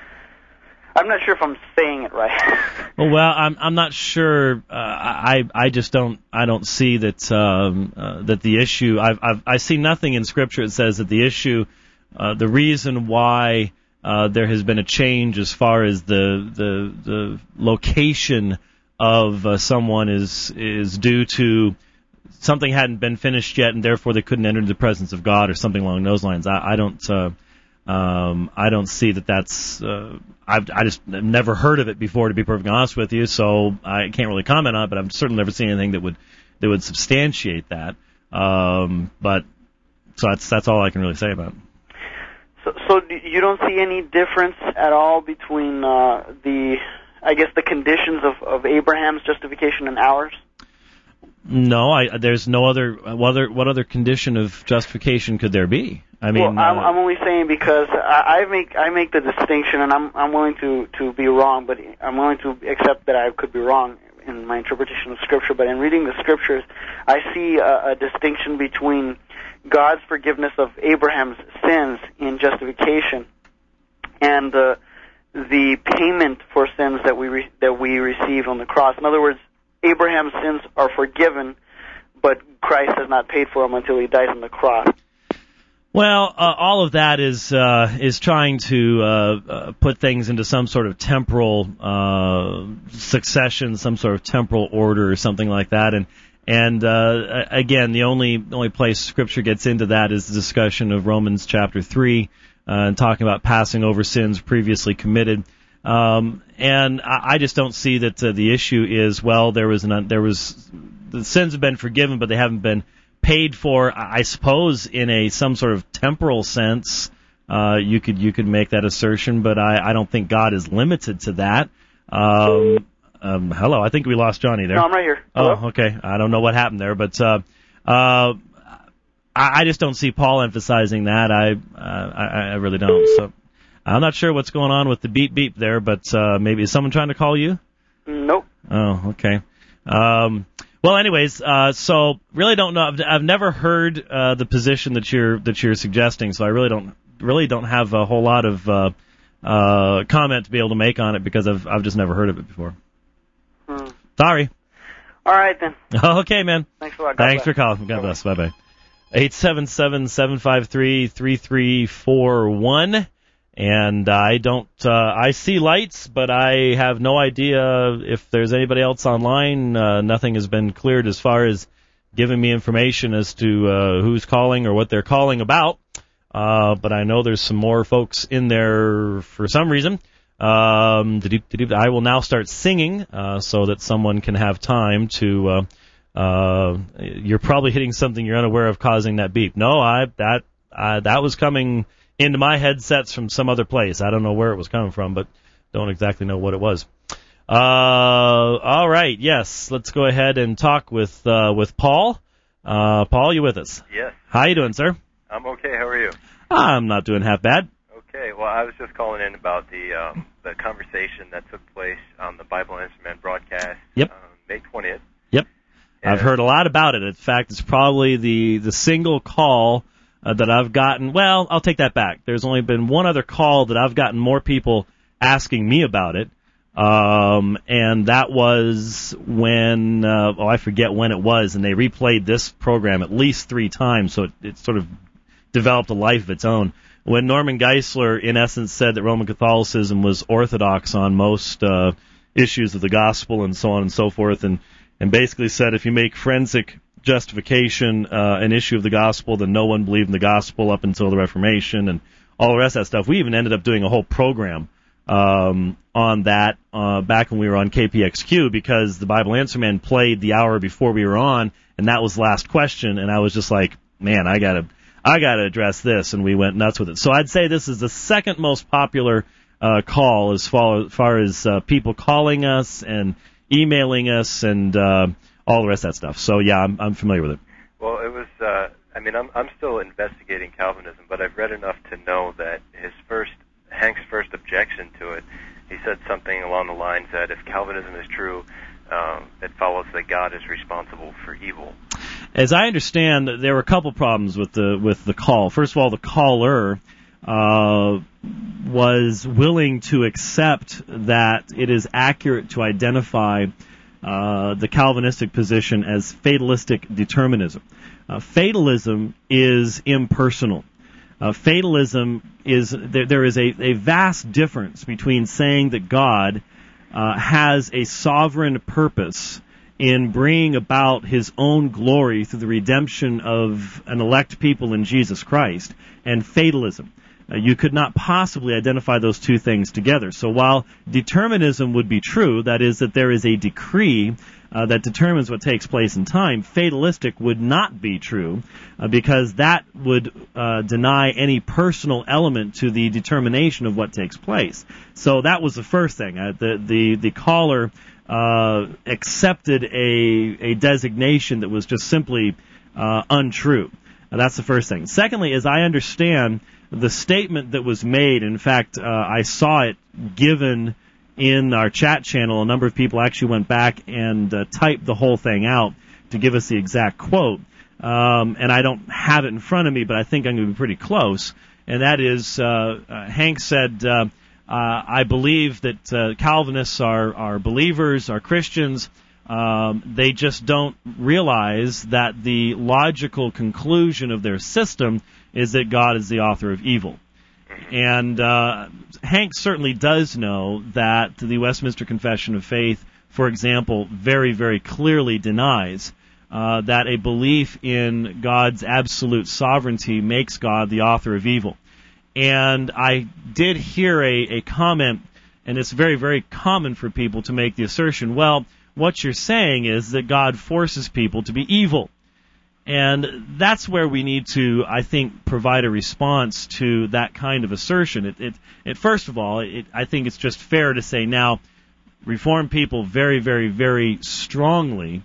I'm not sure if I'm saying it right. well, well, I'm I'm not sure. Uh, I I just don't I don't see that um, uh, that the issue. I've, I've I see nothing in Scripture that says that the issue, uh, the reason why uh, there has been a change as far as the the the location of uh, someone is is due to something hadn't been finished yet, and therefore they couldn't enter the presence of God, or something along those lines. I, I don't, uh, um, I don't see that that's. Uh, I've, I just have never heard of it before, to be perfectly honest with you. So I can't really comment on it, but I've certainly never seen anything that would that would substantiate that. Um, but so that's that's all I can really say about it. So, so you don't see any difference at all between uh, the, I guess, the conditions of, of Abraham's justification and ours? No, I, there's no other. What other what other condition of justification could there be? I mean, well, I'm, uh, I'm only saying because I, I make I make the distinction, and I'm I'm willing to, to be wrong, but I'm willing to accept that I could be wrong. in my interpretation of Scripture, but in reading the Scriptures, I see a, a distinction between God's forgiveness of Abraham's sins in justification and uh, the payment for sins that we re- that we receive on the cross. In other words, Abraham's sins are forgiven, but Christ has not paid for them until he dies on the cross. Well, uh, all of that is uh, is trying to uh, uh, put things into some sort of temporal uh, succession, some sort of temporal order, or something like that. And and uh, again, the only only place Scripture gets into that is the discussion of Romans chapter three, uh, and talking about passing over sins previously committed. Um, and I, I just don't see that uh, the issue is, well, there was an there was the sins have been forgiven, but they haven't been paid for. I suppose in a some sort of temporal sense, uh, you could you could make that assertion, but I, I don't think God is limited to that. Um, um, hello, I think we lost Johnny there. No, I'm right here. Hello? Oh, okay. I don't know what happened there, but uh, uh, I, I just don't see Paul emphasizing that. I, uh, I I really don't. So I'm not sure what's going on with the beep beep there, but uh, maybe is someone trying to call you? Nope. Oh, okay. Um, Well, anyways, uh, so really don't know. I've, I've never heard uh, the position that you're that you're suggesting, so I really don't really don't have a whole lot of uh, uh, comment to be able to make on it because I've I've just never heard of it before. Hmm. Sorry. All right then. Okay, man. Thanks a lot. God Thanks bless. for calling. God bless. Bye bye. Eight seven seven seven five three three three four one. And I don't, uh, I see lights, but I have no idea if there's anybody else online. Uh, nothing has been cleared as far as giving me information as to uh, who's calling or what they're calling about. Uh, but I know there's some more folks in there for some reason. Um, I will now start singing uh, so that someone can have time to. Uh, uh, you're probably hitting something you're unaware of causing that beep. No, I that uh, that was coming into my headsets from some other place. I don't know where it was coming from, but don't exactly know what it was. Uh, all right, yes, let's go ahead and talk with uh, with Paul. Uh, Paul, you with us? Yes. How you doing, sir? I'm okay. How are you? I'm not doing half bad. Okay. Well, I was just calling in about the um, the conversation that took place on the Bible Instrument broadcast. Yep. Um, May twentieth. Yep. And I've heard a lot about it. In fact, it's probably the the single call Uh, that I've gotten. Well, I'll take that back. There's only been one other call that I've gotten more people asking me about it, um, and that was when, uh, oh, I forget when it was, and they replayed this program at least three times, so it, it sort of developed a life of its own. When Norman Geisler, in essence, said that Roman Catholicism was orthodox on most uh, issues of the gospel and so on and so forth, and, and basically said if you make forensic justification uh, an issue of the gospel, then no one believed in the gospel up until the Reformation and all the rest of that stuff. We even ended up doing a whole program um, on that uh, back when we were on K P X Q because the Bible Answer Man played the hour before we were on, and that was the last question, and I was just like, man, I gotta, I gotta address this, and we went nuts with it. So I'd say this is the second most popular uh, call as far, as, far as uh, people calling us and emailing us and uh, all the rest of that stuff. So, yeah, I'm, I'm familiar with it. Well, it was, uh, I mean, I'm, I'm still investigating Calvinism, but I've read enough to know that his first, Hank's first objection to it, he said something along the lines that if Calvinism is true, um, it follows that God is responsible for evil. As I understand, there were a couple problems with the with the call. First of all, the caller uh, was willing to accept that it is accurate to identify Uh, the Calvinistic position as fatalistic determinism. Uh, fatalism is impersonal. Uh, fatalism is there, there is a, a vast difference between saying that God uh, has a sovereign purpose in bringing about His own glory through the redemption of an elect people in Jesus Christ and fatalism. Uh, you could not possibly identify those two things together. So while determinism would be true, that is, that there is a decree uh, that determines what takes place in time, fatalistic would not be true uh, because that would uh, deny any personal element to the determination of what takes place. So that was the first thing. Uh, the, the, the caller uh, accepted a, a designation that was just simply uh, untrue. Uh, that's the first thing. Secondly, as I understand, the statement that was made, in fact, uh, I saw it given in our chat channel, a number of people actually went back and uh, typed the whole thing out to give us the exact quote. Um, and I don't have it in front of me, but I think I'm going to be pretty close. And that is, uh, uh, Hank said, uh, uh, I believe that uh, Calvinists are, are believers, are Christians. Um, they just don't realize that the logical conclusion of their system is that God is the author of evil. And uh, Hank certainly does know that the Westminster Confession of Faith, for example, very, very clearly denies Uh, that a belief in God's absolute sovereignty makes God the author of evil. And I did hear a, a comment, and it's very, very common for people to make the assertion, well, what you're saying is that God forces people to be evil. And that's where we need to, I think, provide a response to that kind of assertion. It, it, it first of all, it, I think it's just fair to say now, Reformed people very, very, very strongly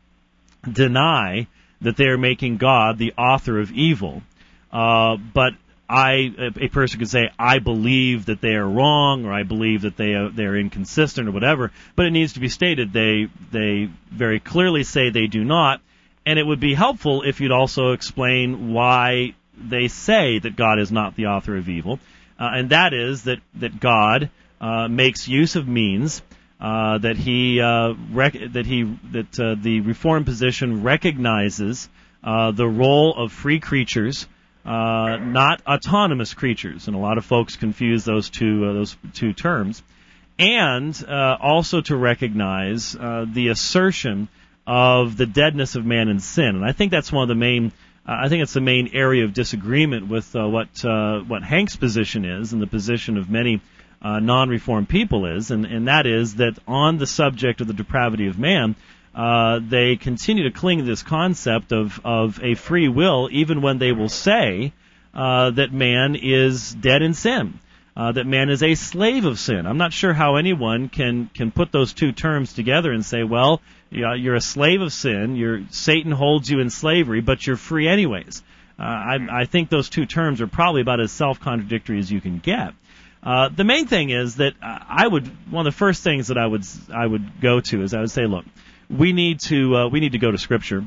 deny that they are making God the author of evil. Uh, but I, a person could say, I believe that they are wrong, or I believe that they are, they're inconsistent, or whatever. But it needs to be stated they they very clearly say they do not. And it would be helpful if you'd also explain why they say that God is not the author of evil, uh, and that is that that God uh, makes use of means. Uh, that he uh, rec- that he that uh, the Reformed position recognizes uh, the role of free creatures, uh, not autonomous creatures, and a lot of folks confuse those two uh, those two terms, and uh, also to recognize uh, the assertion of the deadness of man in sin, and I think that's one of the main. Uh, I think it's the main area of disagreement with uh, what uh, what Hank's position is, and the position of many Uh, non-reformed people is, and, and that is that on the subject of the depravity of man, uh, they continue to cling to this concept of, of a free will, even when they will say uh, that man is dead in sin, uh, that man is a slave of sin. I'm not sure how anyone can, can put those two terms together and say, well, you're a slave of sin, you're, Satan holds you in slavery, but you're free anyways. Uh, I, I think those two terms are probably about as self-contradictory as you can get. Uh, the main thing is that uh, I would one of the first things that I would I would go to is I would say, look, we need to uh, we need to go to Scripture,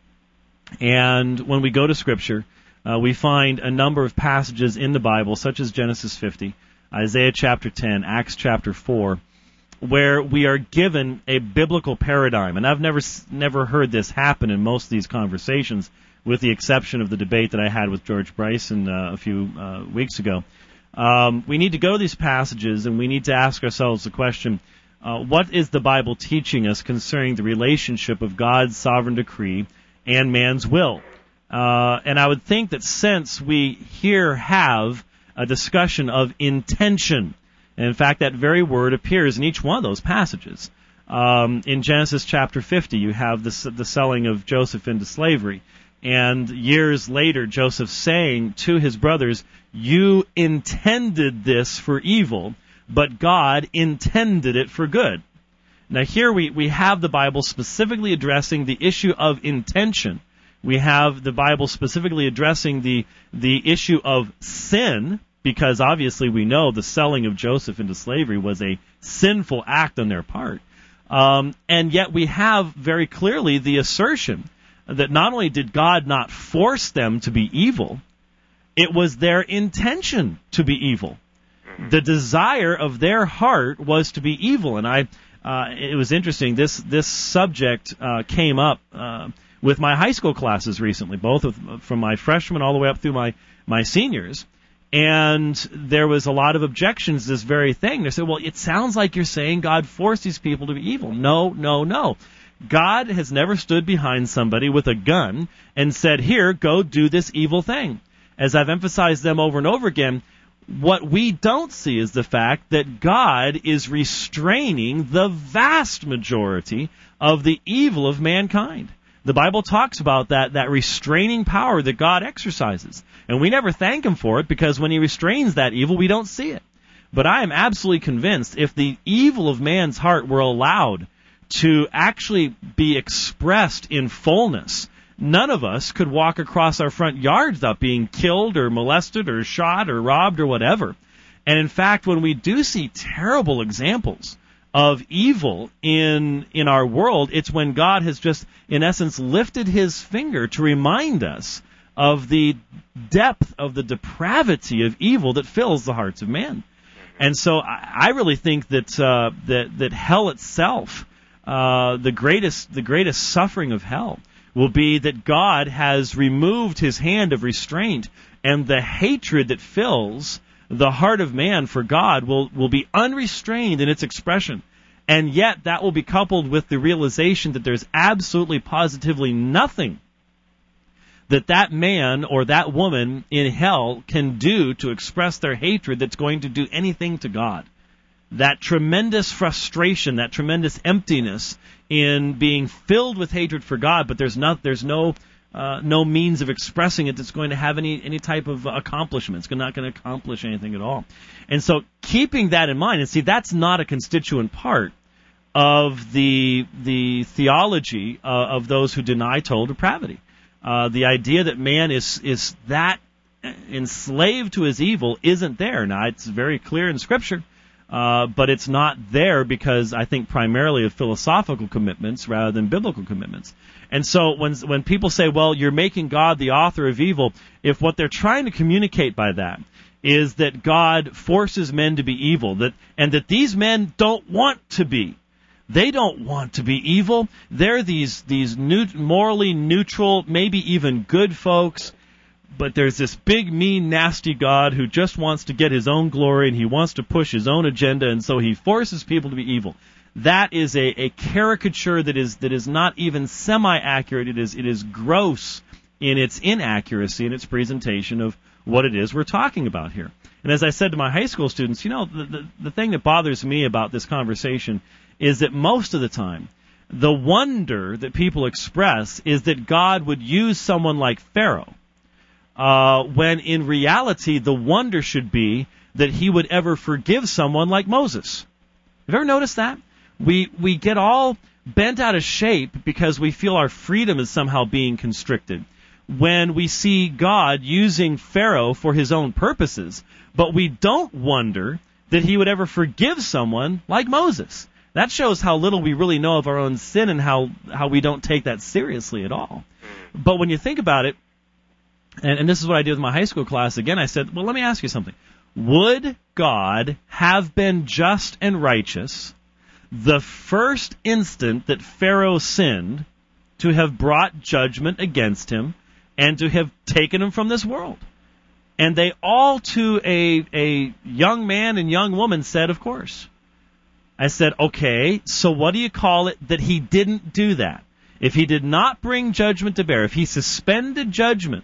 and when we go to Scripture, uh, we find a number of passages in the Bible, such as Genesis fifty, Isaiah chapter ten, Acts chapter four, where we are given a biblical paradigm, and I've never never heard this happen in most of these conversations, with the exception of the debate that I had with George Bryson uh, a few uh, weeks ago. Um, we need to go to these passages, and we need to ask ourselves the question, uh, what is the Bible teaching us concerning the relationship of God's sovereign decree and man's will? Uh, and I would think that since we here have a discussion of intention, and in fact that very word appears in each one of those passages. Um, in Genesis chapter fifty, you have the, the selling of Joseph into slavery. And years later, Joseph saying to his brothers, you intended this for evil, but God intended it for good. Now here we, we have the Bible specifically addressing the issue of intention. We have the Bible specifically addressing the, the issue of sin, because obviously we know the selling of Joseph into slavery was a sinful act on their part. Um, and yet we have very clearly the assertion that not only did God not force them to be evil, it was their intention to be evil. The desire of their heart was to be evil. And I, uh, it was interesting, this, this subject uh, came up uh, with my high school classes recently, both of, from my freshmen all the way up through my, my seniors. And there was a lot of objections to this very thing. They said, well, it sounds like you're saying God forced these people to be evil. No, no, no. God has never stood behind somebody with a gun and said, here, go do this evil thing. As I've emphasized them over and over again, what we don't see is the fact that God is restraining the vast majority of the evil of mankind. The Bible talks about that, that restraining power that God exercises. And we never thank Him for it, because when He restrains that evil, we don't see it. But I am absolutely convinced if the evil of man's heart were allowed to actually be expressed in fullness, none of us could walk across our front yard without being killed or molested or shot or robbed or whatever. And in fact, when we do see terrible examples of evil in in our world, it's when God has just, in essence, lifted his finger to remind us of the depth of the depravity of evil that fills the hearts of man. And so I, I really think that uh, that that hell itself, uh, the greatest the greatest suffering of hell, will be that God has removed his hand of restraint, and the hatred that fills the heart of man for God will, will be unrestrained in its expression. And yet that will be coupled with the realization that there's absolutely positively nothing that that man or that woman in hell can do to express their hatred that's going to do anything to God. That tremendous frustration, that tremendous emptiness in being filled with hatred for God, but there's not, there's no uh, no means of expressing it that's going to have any any type of accomplishment. It's not going to accomplish anything at all. And so keeping that in mind, and see, that's not a constituent part of the the theology uh, of those who deny total depravity. Uh, the idea that man is is that enslaved to his evil isn't there. Now, it's very clear in Scripture, uh, but it's not there because I think primarily of philosophical commitments rather than biblical commitments. And so when when people say, well, you're making God the author of evil, if what they're trying to communicate by that is that God forces men to be evil, that and that these men don't want to be. They don't want to be evil. They're these these new, morally neutral, maybe even good folks, but there's this big, mean, nasty God who just wants to get his own glory and he wants to push his own agenda, and so he forces people to be evil. That is a, a caricature that is that is not even semi-accurate. It is it is gross in its inaccuracy in its presentation of what it is we're talking about here. And as I said to my high school students, you know, the the, the thing that bothers me about this conversation is that most of the time, the wonder that people express is that God would use someone like Pharaoh, uh, when in reality the wonder should be that he would ever forgive someone like Moses. Have you ever noticed that? We we get all bent out of shape because we feel our freedom is somehow being constricted when we see God using Pharaoh for his own purposes, but we don't wonder that he would ever forgive someone like Moses. That shows how little we really know of our own sin and how, how we don't take that seriously at all. But when you think about it, and, and this is what I did with my high school class again, I said, well, let me ask you something. Would God have been just and righteous the first instant that Pharaoh sinned to have brought judgment against him and to have taken him from this world? And they all, to a, a young man and young woman, said, of course. I said, okay, so what do you call it that he didn't do that? If he did not bring judgment to bear, if he suspended judgment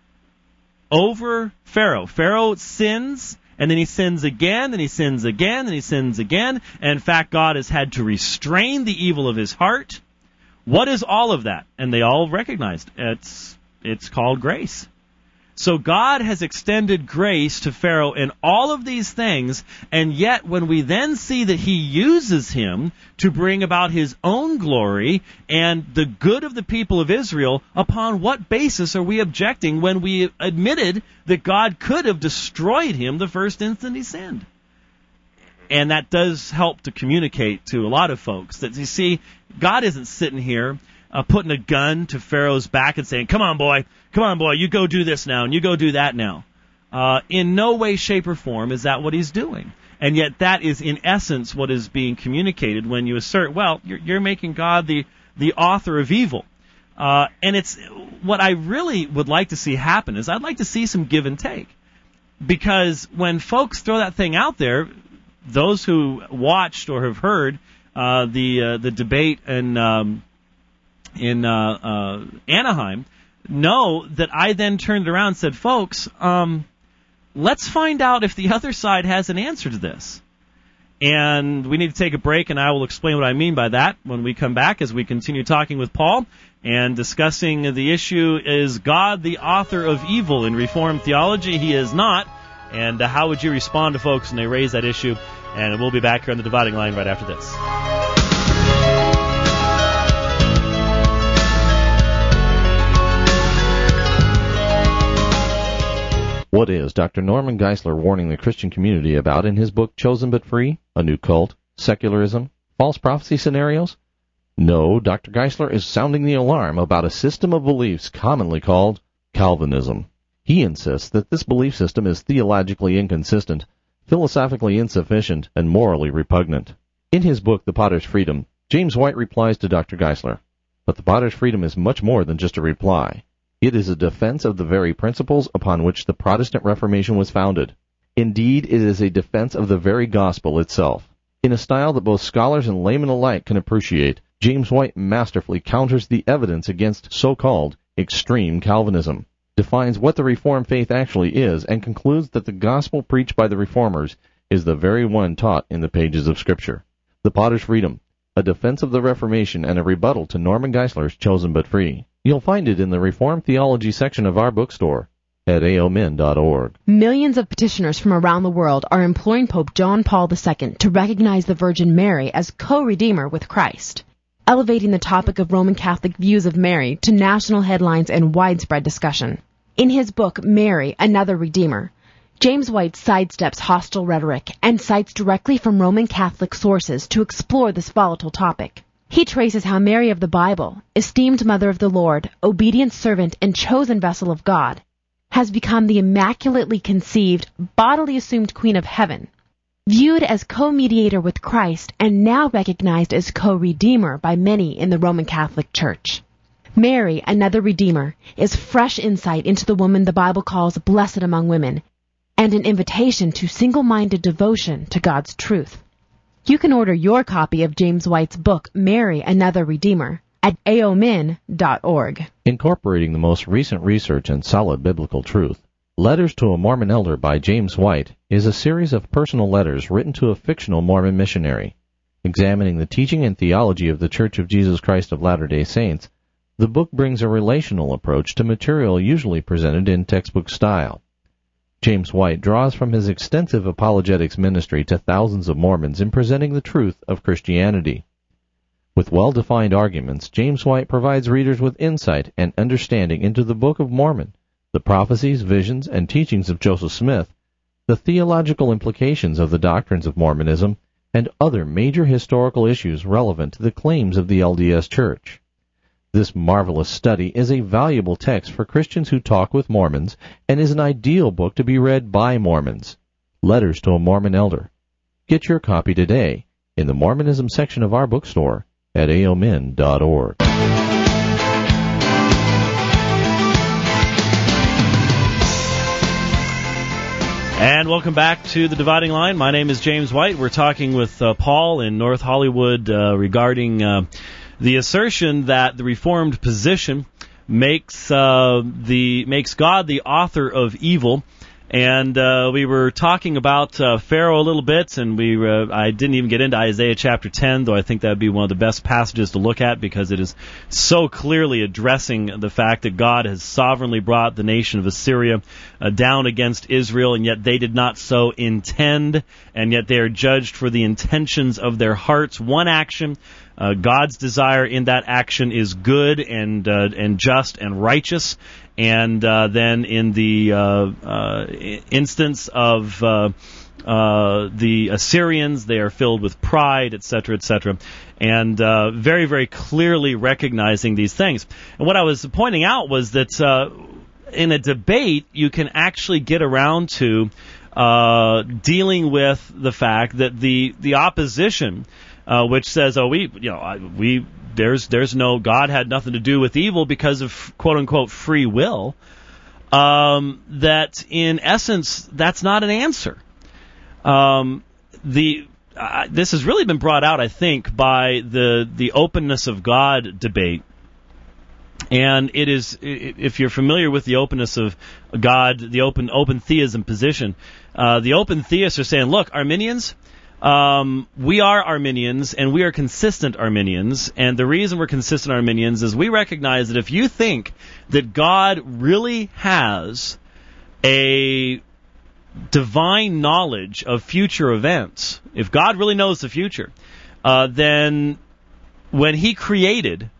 over Pharaoh, Pharaoh sins, and then he sins again, and he sins again, and he sins again, and in fact God has had to restrain the evil of his heart. What is all of that? And they all recognized it's it's called grace. So God has extended grace to Pharaoh in all of these things, and yet when we then see that he uses him to bring about his own glory and the good of the people of Israel, upon what basis are we objecting when we admitted that God could have destroyed him the first instant he sinned? And that does help to communicate to a lot of folks that, you see, God isn't sitting here Uh, putting a gun to Pharaoh's back and saying, come on, boy, come on, boy, you go do this now, and you go do that now. Uh, in no way, shape, or form is that what he's doing. And yet that is, in essence, what is being communicated when you assert, well, you're, you're making God the, the author of evil. Uh, and it's what I really would like to see happen is I'd like to see some give and take. Because when folks throw that thing out there, those who watched or have heard uh, the uh, the debate and um, in uh, uh, Anaheim, know that I then turned around and said, folks, um, let's find out if the other side has an answer to this. And we need to take a break, and I will explain what I mean by that when we come back as we continue talking with Paul and discussing the issue, is God the author of evil in Reformed theology? He is not. And uh, how would you respond to folks when they raise that issue? And we'll be back here on the Dividing Line right after this. What is Doctor Norman Geisler warning the Christian community about in his book Chosen But Free? A New Cult, Secularism, False Prophecy Scenarios? No, Doctor Geisler is sounding the alarm about a system of beliefs commonly called Calvinism. He insists that this belief system is theologically inconsistent, philosophically insufficient, and morally repugnant. In his book The Potter's Freedom, James White replies to Doctor Geisler, but the Potter's Freedom is much more than just a reply. It is a defense of the very principles upon which the Protestant Reformation was founded. Indeed, it is a defense of the very gospel itself. In a style that both scholars and laymen alike can appreciate, James White masterfully counters the evidence against so-called extreme Calvinism, defines what the Reformed faith actually is, and concludes that the gospel preached by the Reformers is the very one taught in the pages of Scripture. The Potter's Freedom, a defense of the Reformation and a rebuttal to Norman Geisler's Chosen But Free. You'll find it in the Reformed Theology section of our bookstore at a o min dot org. Millions of petitioners from around the world are imploring Pope John Paul the Second to recognize the Virgin Mary as co-redeemer with Christ, elevating the topic of Roman Catholic views of Mary to national headlines and widespread discussion. In his book, Mary, Another Redeemer, James White sidesteps hostile rhetoric and cites directly from Roman Catholic sources to explore this volatile topic. He traces how Mary of the Bible, esteemed Mother of the Lord, obedient servant, and chosen vessel of God, has become the immaculately conceived, bodily assumed Queen of Heaven, viewed as co-mediator with Christ and now recognized as co-redeemer by many in the Roman Catholic Church. Mary, Another Redeemer, is fresh insight into the woman the Bible calls blessed among women, and an invitation to single-minded devotion to God's truth. You can order your copy of James White's book, Mary, Another Redeemer, at a o min dot org. Incorporating the most recent research and solid biblical truth, Letters to a Mormon Elder by James White is a series of personal letters written to a fictional Mormon missionary. Examining the teaching and theology of the Church of Jesus Christ of Latter-day Saints, the book brings a relational approach to material usually presented in textbook style. James White draws from his extensive apologetics ministry to thousands of Mormons in presenting the truth of Christianity. With well-defined arguments, James White provides readers with insight and understanding into the Book of Mormon, the prophecies, visions, and teachings of Joseph Smith, the theological implications of the doctrines of Mormonism, and other major historical issues relevant to the claims of the L D S Church. This marvelous study is a valuable text for Christians who talk with Mormons and is an ideal book to be read by Mormons. Letters to a Mormon Elder. Get your copy today in the Mormonism section of our bookstore at a o min dot org. And welcome back to The Dividing Line. My name is James White. We're talking with uh, Paul in North Hollywood uh, regarding uh, the assertion that the Reformed position makes uh, the makes God the author of evil. And uh, we were talking about uh, Pharaoh a little bit, and we uh, I didn't even get into Isaiah chapter ten, though I think that would be one of the best passages to look at because it is so clearly addressing the fact that God has sovereignly brought the nation of Assyria uh, down against Israel, and yet they did not so intend, and yet they are judged for the intentions of their hearts. One action, uh, God's desire in that action is good and uh, and just and righteous. And uh, then in the uh, uh, instance of uh, uh, the Assyrians, they are filled with pride, et cetera, et cetera, and uh, very, very clearly recognizing these things. And what I was pointing out was that uh, in a debate, you can actually get around to uh, dealing with the fact that the the opposition, uh, which says, "Oh, we, you know, we." There's there's no God had nothing to do with evil because of quote unquote free will. Um, that in essence that's not an answer. Um, the uh, this has really been brought out, I think, by the the openness of God debate. And it is, if you're familiar with the openness of God, the open open theism position, uh, the open theists are saying, look, Arminians. Um, we are Arminians, and we are consistent Arminians, and the reason we're consistent Arminians is we recognize that if you think that God really has a divine knowledge of future events, if God really knows the future, uh, then when He created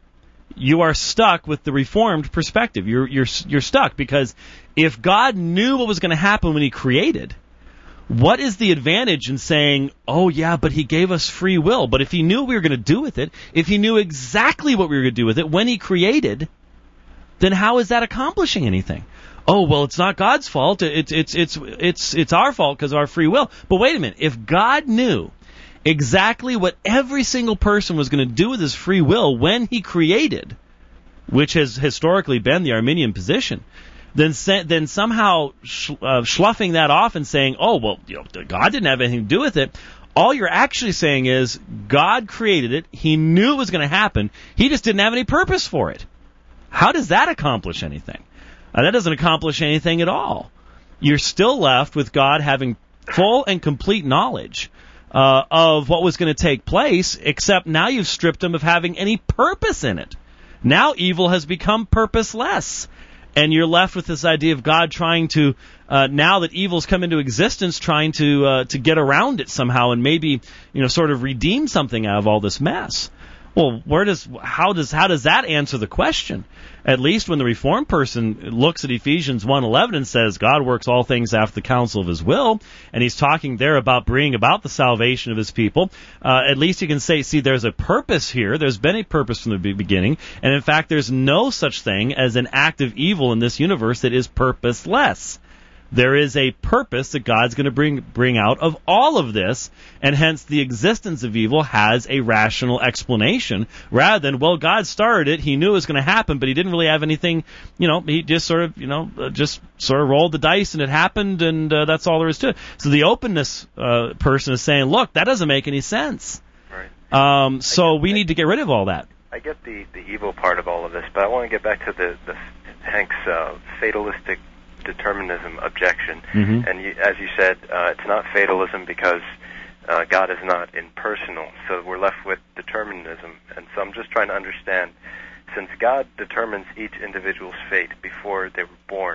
you are stuck with the Reformed perspective. You're you're you're stuck because if God knew what was going to happen when He created, what is the advantage in saying, "Oh yeah, but He gave us free will"? But if He knew what we were going to do with it, if He knew exactly what we were going to do with it when He created, then how is that accomplishing anything? Oh well, it's not God's fault. It's it's it's it's it's our fault because of our free will. But wait a minute, if God knew exactly what every single person was going to do with his free will when He created, which has historically been the Arminian position, then then somehow sh- uh, sloughing that off and saying, oh, well, you know, God didn't have anything to do with it, all you're actually saying is God created it, He knew it was going to happen, He just didn't have any purpose for it. How does that accomplish anything? Uh, that doesn't accomplish anything at all. You're still left with God having full and complete knowledge Uh, of what was going to take place, except now you've stripped Him of having any purpose in it. Now evil has become purposeless, and you're left with this idea of God trying to, uh, now that evil's come into existence, trying to uh, to get around it somehow and maybe, you know, sort of redeem something out of all this mess. Well, where does how does how does that answer the question? At least when the Reformed person looks at Ephesians one eleven and says God works all things after the counsel of His will, and he's talking there about bringing about the salvation of His people, uh, at least you can say, see, there's a purpose here. There's been a purpose from the beginning, and in fact, there's no such thing as an act of evil in this universe that is purposeless. There is a purpose that God's going to bring bring out of all of this, and hence the existence of evil has a rational explanation, rather than, well, God started it, He knew it was going to happen, but He didn't really have anything, you know, He just sort of, you know, uh, just sort of rolled the dice and it happened, and uh, that's all there is to it. So the openness uh, person is saying, look, that doesn't make any sense. Right. Um, so we need to get rid of all that. I get the, the evil part of all of this, but I want to get back to the, the Hank's uh, fatalistic determinism objection. Mm-hmm. And you, as you said, uh, it's not fatalism because uh, God is not impersonal, so we're left with determinism. And so I'm just trying to understand, since God determines each individual's fate before they were born,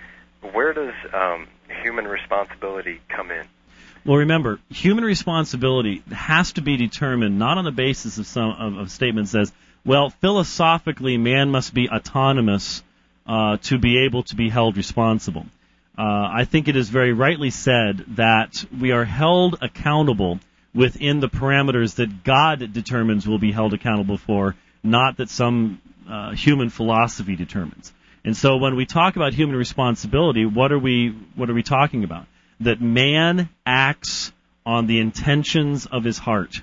where does um, human responsibility come in? Well, remember, human responsibility has to be determined not on the basis of some of, of statements as, well, philosophically, man must be autonomous Uh, to be able to be held responsible. Uh, I think it is very rightly said that we are held accountable within the parameters that God determines we'll be held accountable for, not that some uh, human philosophy determines. And so when we talk about human responsibility, what are we what are we talking about? That man acts on the intentions of his heart.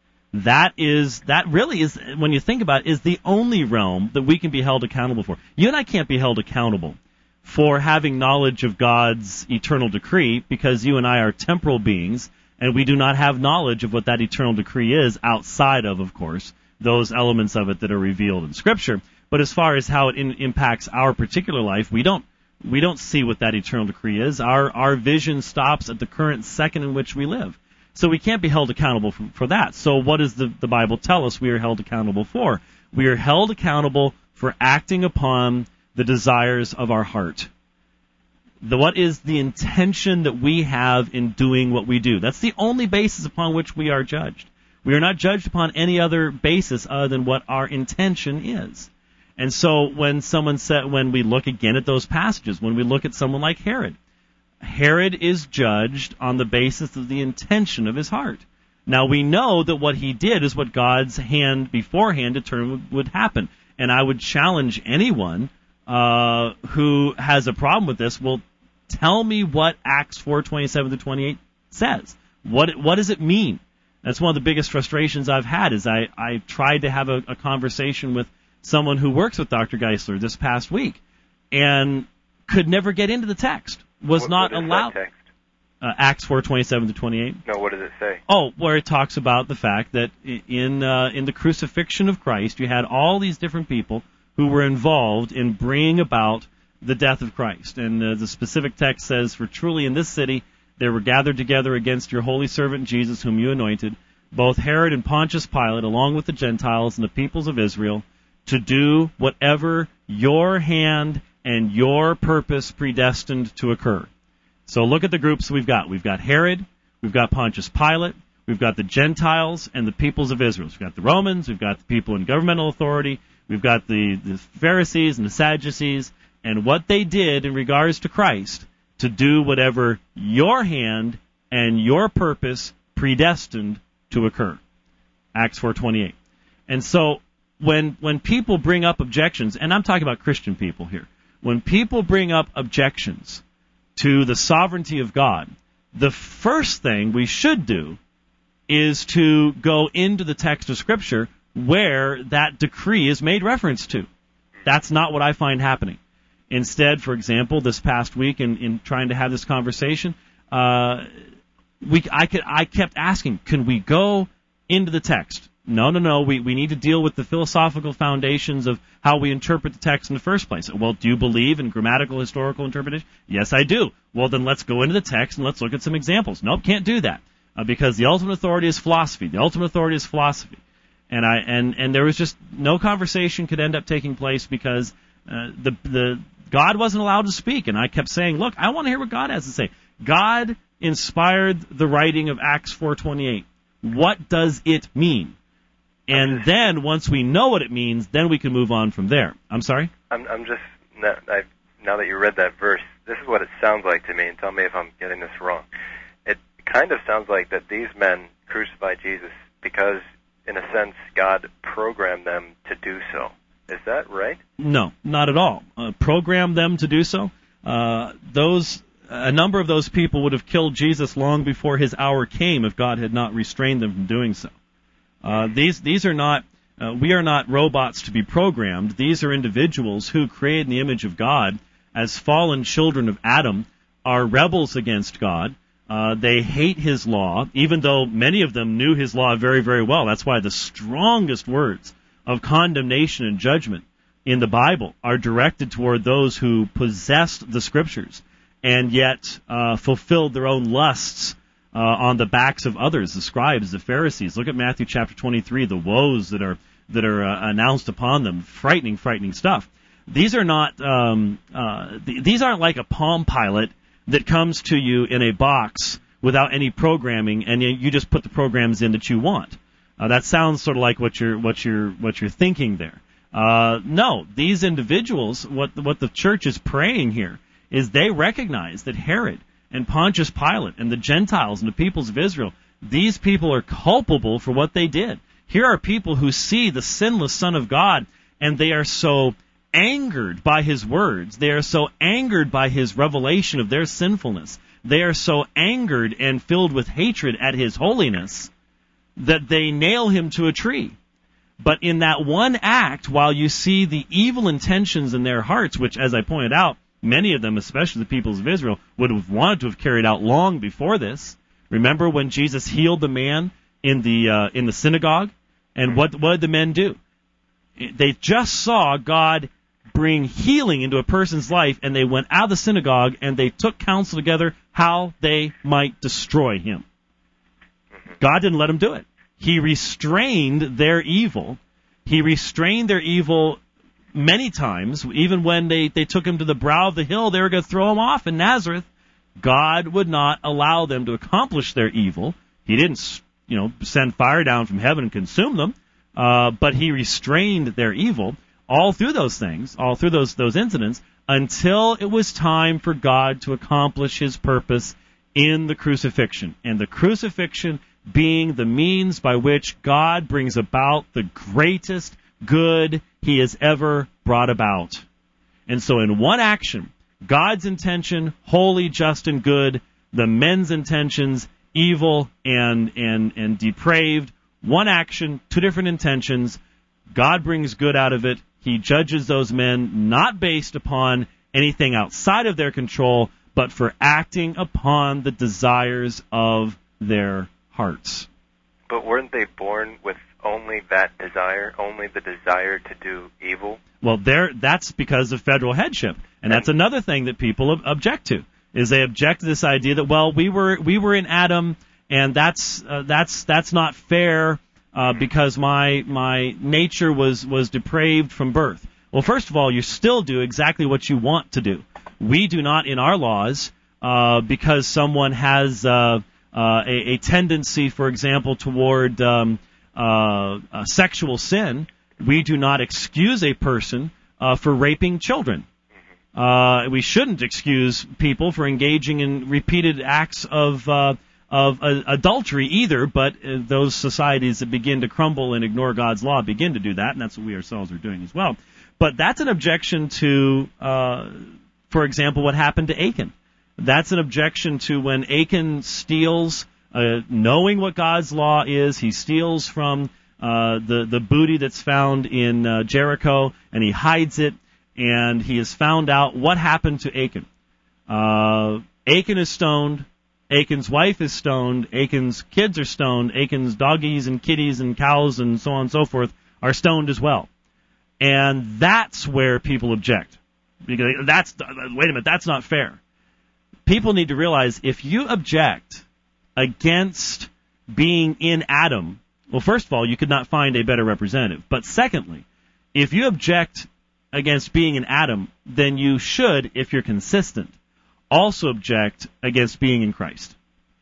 That is, that really is, when you think about it, is the only realm that we can be held accountable for. You and I can't be held accountable for having knowledge of God's eternal decree because you and I are temporal beings and we do not have knowledge of what that eternal decree is outside of, of course, those elements of it that are revealed in Scripture. But as far as how it in, impacts our particular life, we don't we don't see what that eternal decree is. Our our vision stops at the current second in which we live. So we can't be held accountable for, for that. So what does the, the Bible tell us we are held accountable for? We are held accountable for acting upon the desires of our heart. The, what is the intention that we have in doing what we do? That's the only basis upon which we are judged. We are not judged upon any other basis other than what our intention is. And so when someone said, when we look again at those passages, when we look at someone like Herod, Herod is judged on the basis of the intention of his heart. Now, we know that what he did is what God's hand beforehand determined would happen. And I would challenge anyone uh, who has a problem with this, well, tell me what Acts four twenty-seven to twenty-eight says. What what does it mean? That's one of the biggest frustrations I've had is I, I tried to have a, a conversation with someone who works with Doctor Geisler this past week and could never get into the text. Was what, not what is allowed. That text? Uh, Acts four twenty-seven to twenty-eight. No, what does it say? Oh, where it talks about the fact that in uh, in the crucifixion of Christ, you had all these different people who were involved in bringing about the death of Christ. And uh, the specific text says, "For truly in this city they were gathered together against your holy servant Jesus, whom you anointed, both Herod and Pontius Pilate, along with the Gentiles and the peoples of Israel, to do whatever your hand and your purpose predestined to occur." So look at the groups we've got. We've got Herod, we've got Pontius Pilate, we've got the Gentiles and the peoples of Israel. We've got the Romans, we've got the people in governmental authority, We've got the, the Pharisees and the Sadducees, and what they did in regards to Christ to do whatever your hand and your purpose predestined to occur. Acts four twenty-eight. And so when when people bring up objections, and I'm talking about Christian people here, when people bring up objections to the sovereignty of God, the first thing we should do is to go into the text of Scripture where that decree is made reference to. That's not what I find happening. Instead, for example, this past week in, in trying to have this conversation, uh, we I could I kept asking, can we go into the text? No, no, no. We we need to deal with the philosophical foundations of how we interpret the text in the first place. Well, do you believe in grammatical historical interpretation? Yes, I do. Well, then let's go into the text and let's look at some examples. Nope, can't do that uh, because the ultimate authority is philosophy. The ultimate authority is philosophy, and I and and there was just no conversation could end up taking place because uh, the the God wasn't allowed to speak, and I kept saying, look, I want to hear what God has to say. God inspired the writing of Acts four twenty-eight. What does it mean? And then, once we know what it means, then we can move on from there. I'm sorry? I'm, I'm just, I, now that you read that verse, this is what it sounds like to me, and tell me if I'm getting this wrong. It kind of sounds like that these men crucified Jesus because, in a sense, God programmed them to do so. Is that right? No, not at all. Uh, programmed them to do so? Uh, those, a number of those people would have killed Jesus long before his hour came if God had not restrained them from doing so. Uh, these these are not uh, we are not robots to be programmed. These are individuals who, created in the image of God, as fallen children of Adam, are rebels against God. Uh, they hate His law, even though many of them knew His law very, very well. That's why the strongest words of condemnation and judgment in the Bible are directed toward those who possessed the Scriptures and yet uh, fulfilled their own lusts Uh, on the backs of others, the scribes, the Pharisees. Look at Matthew chapter twenty-three, the woes that are that are uh, announced upon them. Frightening, frightening stuff. These are not. Um, uh, th- these aren't like a Palm Pilot that comes to you in a box without any programming, and you, you just put the programs in that you want. Uh, that sounds sort of like what you're what you're what you're thinking there. Uh, no, these individuals, what what the church is praying here is they recognize that Herod and Pontius Pilate and the Gentiles and the peoples of Israel, these people are culpable for what they did. Here are people who see the sinless Son of God, and they are so angered by His words. They are so angered by His revelation of their sinfulness. They are so angered and filled with hatred at His holiness that they nail Him to a tree. But in that one act, while you see the evil intentions in their hearts, which, as I pointed out, many of them, especially the peoples of Israel, would have wanted to have carried out long before this. Remember when Jesus healed the man in the uh, in the synagogue? And what, what did the men do? They just saw God bring healing into a person's life, and they went out of the synagogue, and they took counsel together how they might destroy him. God didn't let them do it. He restrained their evil. He restrained their evil many times. Even when they, they took him to the brow of the hill, they were going to throw him off in Nazareth. God would not allow them to accomplish their evil. He didn't, you know, send fire down from heaven and consume them, uh, but He restrained their evil all through those things, all through those those incidents, until it was time for God to accomplish His purpose in the crucifixion. And the crucifixion being the means by which God brings about the greatest good He has ever brought about. And so in one action, God's intention, holy, just, and good, the men's intentions, evil and, and, and depraved, one action, two different intentions, God brings good out of it. He judges those men not based upon anything outside of their control, but for acting upon the desires of their hearts. But weren't they born with only that desire, only the desire to do evil? Well, there, that's because of federal headship, and that's another thing that people ob- object to. Is they object to this idea that, well, we were we were in Adam, and that's uh, that's that's not fair uh, because my my nature was was depraved from birth. Well, first of all, you still do exactly what you want to do. We do not, in our laws, uh, because someone has uh, uh, a, a tendency, for example, toward um, uh, uh, sexual sin, we do not excuse a person uh, for raping children. Uh, we shouldn't excuse people for engaging in repeated acts of uh, of uh, adultery either, but uh, those societies that begin to crumble and ignore God's law begin to do that, and that's what we ourselves are doing as well. But that's an objection to, uh, for example, what happened to Achan. That's an objection to when Achan steals, uh, knowing what God's law is, he steals from uh, the, the booty that's found in uh, Jericho, and he hides it, and he has found out what happened to Achan. Uh, Achan is stoned. Achan's wife is stoned. Achan's kids are stoned. Achan's doggies and kitties and cows and so on and so forth are stoned as well. And that's where people object. Because that's, wait a minute, that's not fair. People need to realize if you object against being in Adam, well, first of all, you could not find a better representative. But secondly, if you object against being in Adam, then you should, if you're consistent, also object against being in Christ.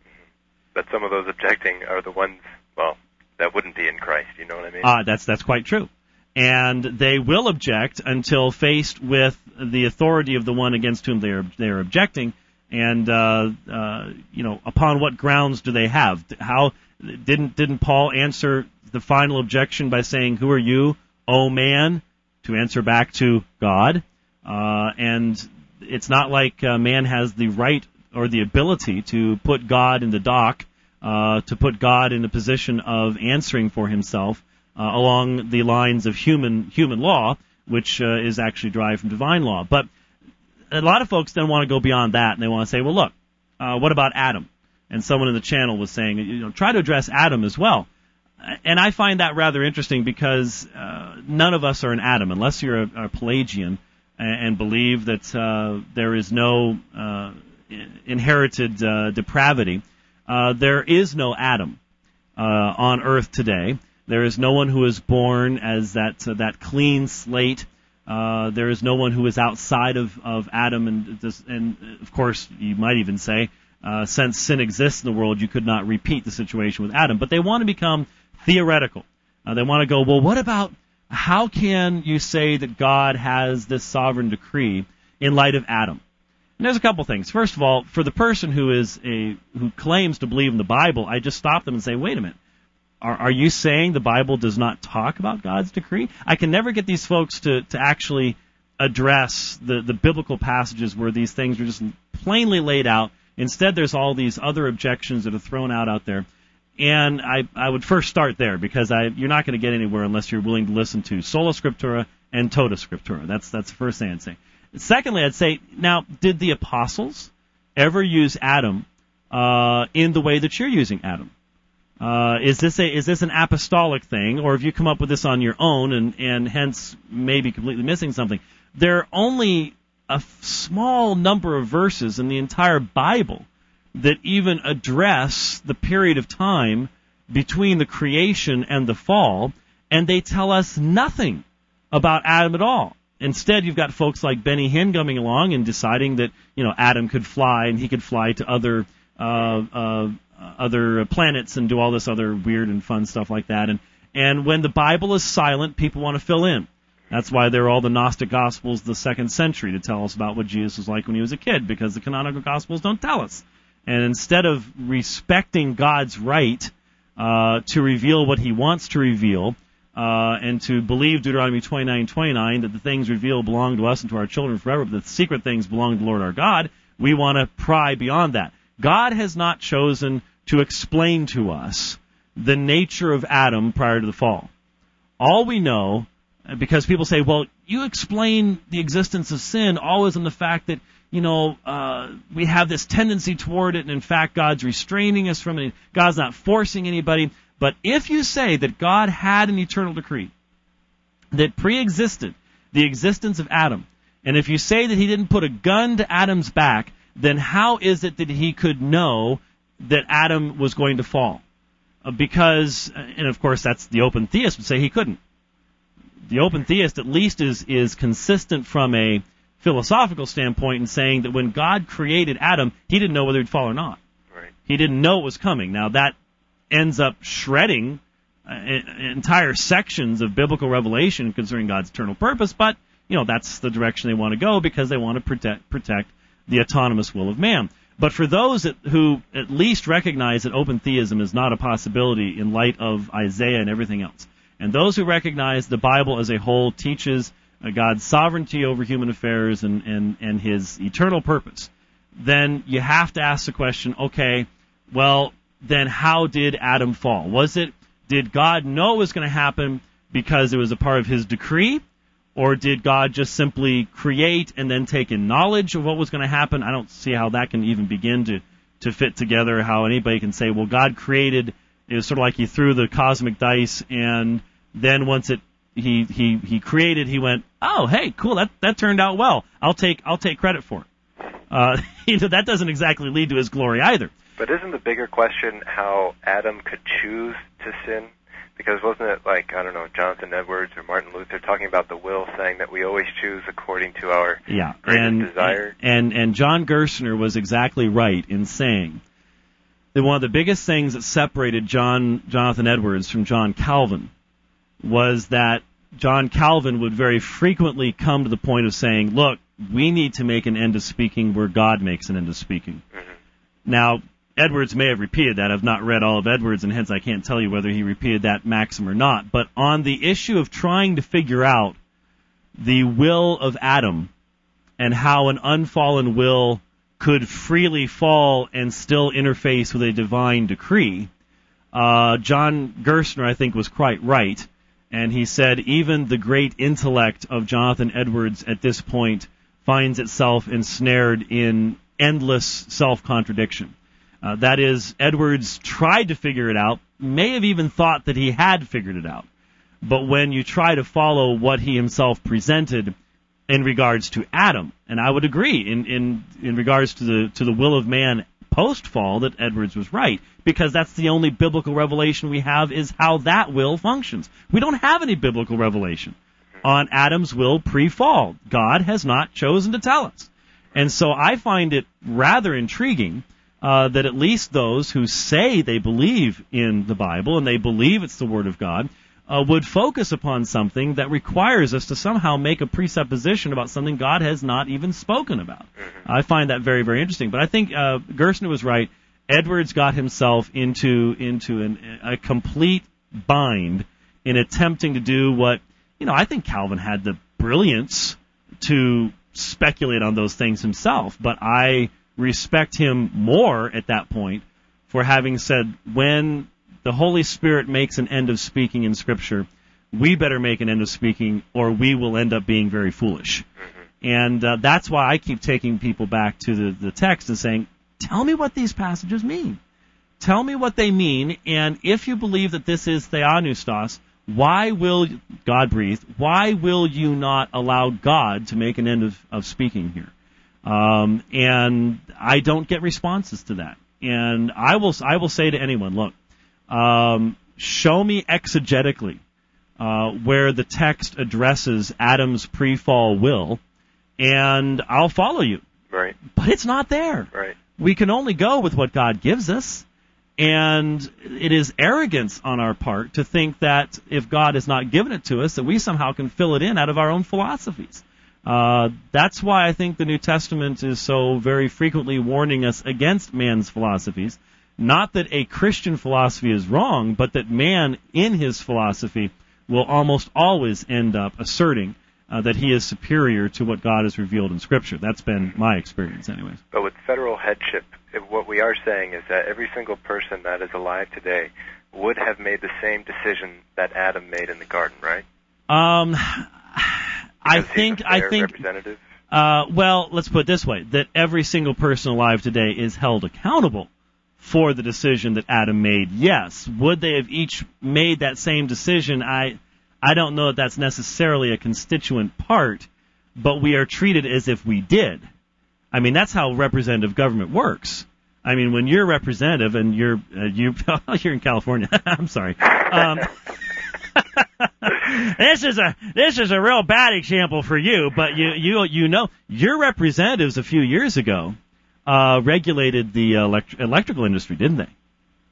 But some of those objecting are the ones, well, that wouldn't be in Christ, you know what I mean? Ah, uh, that's that's quite true. And they will object until faced with the authority of the one against whom they are they are objecting. And uh, uh, you know, upon what grounds do they have? How didn't didn't Paul answer the final objection by saying, "Who are you, O man?" to answer back to God? Uh, and it's not like uh, man has the right or the ability to put God in the dock, uh, to put God in a position of answering for himself uh, along the lines of human human law, which uh, is actually derived from divine law. But a lot of folks then want to go beyond that, and they want to say, well, look, uh, what about Adam? And someone in the channel was saying, you know, try to address Adam as well. And I find that rather interesting because uh, none of us are an Adam, unless you're a, a Pelagian and, and believe that uh, there is no uh, inherited uh, depravity. Uh, there is no Adam uh, on earth today. There is no one who is born as that uh, that clean slate. Uh, there is no one who is outside of, of Adam, and, this, and of course, you might even say, uh, since sin exists in the world, you could not repeat the situation with Adam. But they want to become theoretical. Uh, they want to go, well, what about, how can you say that God has this sovereign decree in light of Adam? And there's a couple things. First of all, for the person who is a who claims to believe in the Bible, I just stop them and say, wait a minute. Are, are you saying the Bible does not talk about God's decree? I can never get these folks to, to actually address the, the biblical passages where these things are just plainly laid out. Instead, there's all these other objections that are thrown out out there. And I, I would first start there because I, you're not going to get anywhere unless you're willing to listen to Sola Scriptura and Tota Scriptura. That's, that's the first thing I'd say. Secondly, I'd say, now, did the apostles ever use Adam uh, in the way that you're using Adam? Uh, is this a is this an apostolic thing, or have you come up with this on your own and, and hence maybe completely missing something? There are only a f- small number of verses in the entire Bible that even address the period of time between the creation and the fall, and they tell us nothing about Adam at all. Instead, you've got folks like Benny Hinn coming along and deciding that, you know, Adam could fly and he could fly to other uh, uh, other planets and do all this other weird and fun stuff like that. And and when the Bible is silent, people want to fill in. That's why there are all the Gnostic Gospels of the second century to tell us about what Jesus was like when he was a kid, because the canonical Gospels don't tell us. And instead of respecting God's right uh, to reveal what he wants to reveal, uh, and to believe Deuteronomy twenty-nine twenty-nine, that the things revealed belong to us and to our children forever, but the secret things belong to the Lord our God, we want to pry beyond that. God has not chosen to explain to us the nature of Adam prior to the fall. All we know, because people say, well, you explain the existence of sin always in the fact that, you know, uh, we have this tendency toward it, and in fact God's restraining us from it. God's not forcing anybody. But if you say that God had an eternal decree that pre-existed the existence of Adam, and if you say that he didn't put a gun to Adam's back, then how is it that he could know that Adam was going to fall? Uh, because, and of course that's the open theist would say he couldn't. The open theist at least is, is consistent from a philosophical standpoint in saying that when God created Adam, he didn't know whether he'd fall or not. Right. He didn't know it was coming. Now that ends up shredding entire sections of biblical revelation concerning God's eternal purpose, but, you know, that's the direction they want to go because they want to protect, protect the autonomous will of man. But for those that, who at least recognize that open theism is not a possibility in light of Isaiah and everything else, and those who recognize the Bible as a whole teaches uh, God's sovereignty over human affairs and, and, and his eternal purpose, then you have to ask the question, okay, well, then how did Adam fall? Was it, did God know it was going to happen because it was a part of his decree? Or did God just simply create and then take in knowledge of what was going to happen? I don't see how that can even begin to, to fit together, how anybody can say, well, God created, it was sort of like he threw the cosmic dice, and then once it he he he created, he went, oh, hey, cool, that that turned out well. I'll take I'll take credit for it. Uh, you know, that doesn't exactly lead to his glory either. But isn't the bigger question how Adam could choose to sin? Because wasn't it like, I don't know, Jonathan Edwards or Martin Luther talking about the will, saying that we always choose according to our yeah, greatest and, desire? And, and John Gerstner was exactly right in saying that one of the biggest things that separated John Jonathan Edwards from John Calvin was that John Calvin would very frequently come to the point of saying, look, we need to make an end of speaking where God makes an end of speaking. Mm-hmm. Now, Edwards may have repeated that. I've not read all of Edwards, and hence I can't tell you whether he repeated that maxim or not. But on the issue of trying to figure out the will of Adam and how an unfallen will could freely fall and still interface with a divine decree, uh, John Gerstner, I think, was quite right. And he said even the great intellect of Jonathan Edwards at this point finds itself ensnared in endless self-contradiction. Uh, that is, Edwards tried to figure it out, may have even thought that he had figured it out. But when you try to follow what he himself presented in regards to Adam, and I would agree in, in, in regards to the to the will of man post-fall that Edwards was right, because that's the only biblical revelation we have is how that will functions. We don't have any biblical revelation on Adam's will pre-fall. God has not chosen to tell us. And so I find it rather intriguing Uh, that at least those who say they believe in the Bible and they believe it's the Word of God uh, would focus upon something that requires us to somehow make a presupposition about something God has not even spoken about. Mm-hmm. I find that very, very interesting. But I think uh, Gerstner was right. Edwards got himself into into an, a complete bind in attempting to do what, you know, I think Calvin had the brilliance to speculate on those things himself, but I respect him more at that point for having said, when the Holy Spirit makes an end of speaking in Scripture, we better make an end of speaking or we will end up being very foolish. Mm-hmm. And uh, that's why I keep taking people back to the, the text and saying, tell me what these passages mean. Tell me what they mean, and if you believe that this is theopneustos, why will God breathe? Why will you not allow God to make an end of, of speaking here? Um, and I don't get responses to that. And I will I will say to anyone, look, um, show me exegetically uh, where the text addresses Adam's pre-fall will, and I'll follow you. Right. But it's not there. Right. We can only go with what God gives us, and it is arrogance on our part to think that if God has not given it to us, that we somehow can fill it in out of our own philosophies. Uh, that's why I think the New Testament is so very frequently warning us against man's philosophies. Not that a Christian philosophy is wrong, but that man in his philosophy will almost always end up asserting uh, that he is superior to what God has revealed in Scripture. That's been my experience anyways. But with federal headship, what we are saying is that every single person that is alive today would have made the same decision that Adam made in the garden, right? Um... I think, I think, uh, well, let's put it this way, that every single person alive today is held accountable for the decision that Adam made. Yes. Would they have each made that same decision? I, I don't know that that's necessarily a constituent part, but we are treated as if we did. I mean, that's how representative government works. I mean, when you're representative and you're, uh, you, you're in California, I'm sorry, um, This is a this is a real bad example for you, but you you you know your representatives a few years ago uh, regulated the elect- electrical industry, didn't they?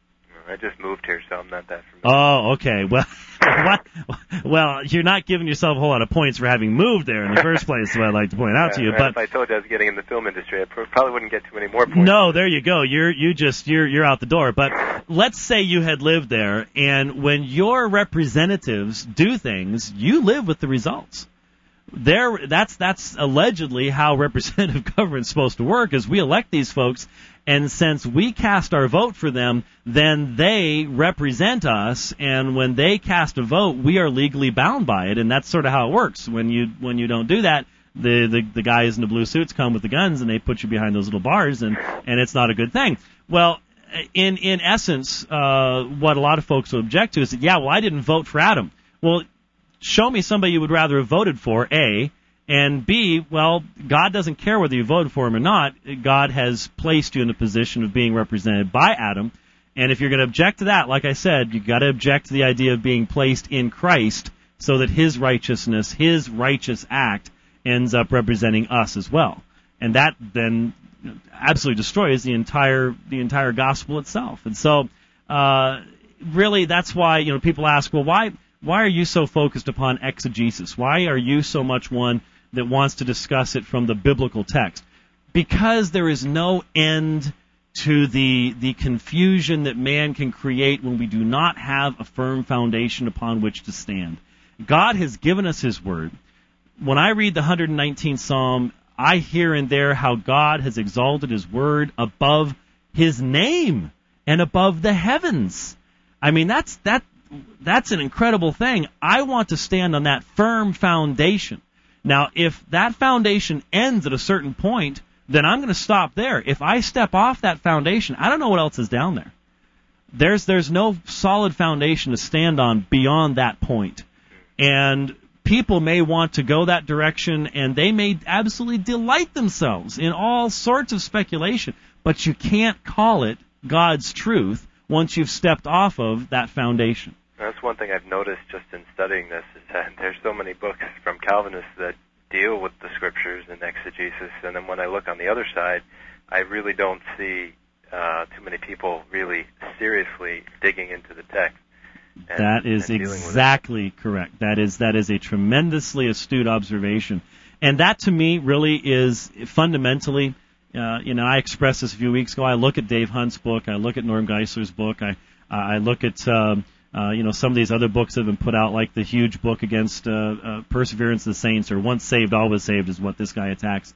I just moved here, so I'm not that familiar. Oh, okay. Well, what, well, you're not giving yourself a whole lot of points for having moved there in the first place, is what I'd like to point out yeah, to you. Right. But if I told you I was getting in the film industry, I probably wouldn't get too many more points. No, there you go. You're you just you're you're out the door. But let's say you had lived there, and when your representatives do things, you live with the results. There, that's that's allegedly how representative government's supposed to work. Is we elect these folks, and since we cast our vote for them, then they represent us, and when they cast a vote, we are legally bound by it, and that's sort of how it works. When you when you don't do that, the the, the guys in the blue suits come with the guns, and they put you behind those little bars, and and it's not a good thing. Well, in in essence, uh, what a lot of folks will object to is that, yeah, well, I didn't vote for Adam. Well, show me somebody you would rather have voted for, A, and B, well, God doesn't care whether you voted for him or not. God has placed you in a position of being represented by Adam, and if you're going to object to that, like I said, you've got to object to the idea of being placed in Christ so that his righteousness, his righteous act, ends up representing us as well. And that then absolutely destroys the entire the entire gospel itself. And so, uh, really, that's why, you know, people ask, well, why... Why are you so focused upon exegesis? Why are you so much one that wants to discuss it from the biblical text? Because there is no end to the the confusion that man can create when we do not have a firm foundation upon which to stand. God has given us his word. When I read the one hundred nineteenth Psalm, I hear in there how God has exalted his word above his name and above the heavens. I mean, that's that. That's an incredible thing. I want to stand on that firm foundation. Now, if that foundation ends at a certain point, then I'm going to stop there. If I step off that foundation, I don't know what else is down there. There's there's no solid foundation to stand on beyond that point. And people may want to go that direction, and they may absolutely delight themselves in all sorts of speculation, but you can't call it God's truth once you've stepped off of that foundation. That's one thing I've noticed just in studying this, is that there's so many books from Calvinists that deal with the scriptures and exegesis, and then when I look on the other side, I really don't see uh, too many people really seriously digging into the text. And, that is and exactly correct. That is that is a tremendously astute observation, and that to me really is fundamentally. Uh, you know, I expressed this a few weeks ago. I look at Dave Hunt's book. I look at Norm Geisler's book. I I look at um, uh, you know some of these other books that have been put out, like the huge book against uh, uh, Perseverance of the Saints, or Once Saved, Always Saved, is what this guy attacks.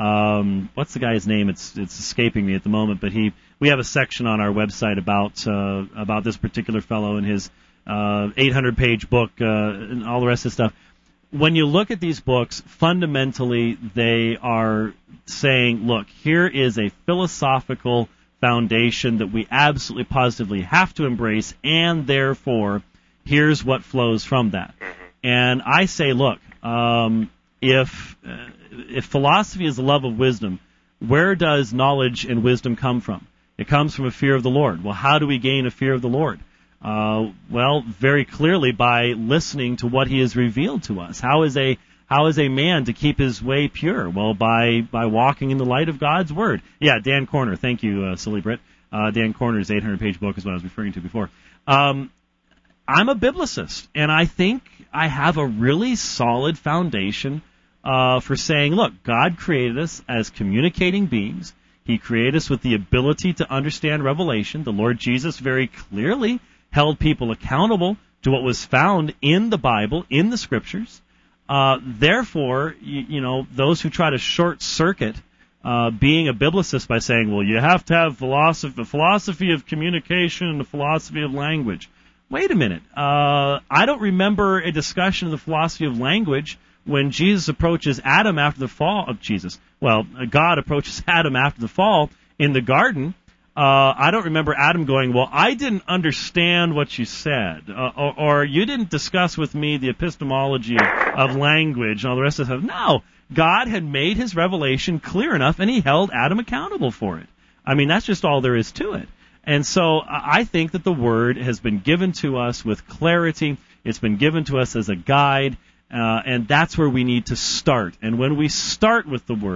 Um, what's the guy's name? It's it's escaping me at the moment. But he we have a section on our website about uh, about this particular fellow and his uh, eight hundred page book uh, and all the rest of the stuff. When you look at these books, fundamentally they are saying, look, here is a philosophical foundation that we absolutely positively have to embrace, and therefore here's what flows from that. And I say, look, um, if uh, if philosophy is the love of wisdom, where does knowledge and wisdom come from? It comes from a fear of the Lord. Well, how do we gain a fear of the Lord? Uh, well, very clearly by listening to what he has revealed to us. How is a how is a man to keep his way pure? Well, by by walking in the light of God's word. Yeah, Dan Corner. Thank you, uh, Silly Brit. Uh, Dan Corner's eight hundred page book is what I was referring to before. Um, I'm a biblicist, and I think I have a really solid foundation uh, for saying, look, God created us as communicating beings. He created us with the ability to understand revelation. The Lord Jesus very clearly held people accountable to what was found in the Bible, in the Scriptures. Uh, therefore, you, you know, those who try to short-circuit uh, being a biblicist by saying, well, you have to have philosophy, the philosophy of communication and the philosophy of language. Wait a minute. Uh, I don't remember a discussion of the philosophy of language when Jesus approaches Adam after the fall of Jesus. Well, God approaches Adam after the fall in the garden. Uh, I don't remember Adam going, well, I didn't understand what you said, uh, or, or you didn't discuss with me the epistemology of, of language and all the rest of the stuff. No, God had made his revelation clear enough, and he held Adam accountable for it. I mean, that's just all there is to it. And so I think that the Word has been given to us with clarity. It's been given to us as a guide, uh, and that's where we need to start. And when we start with the Word,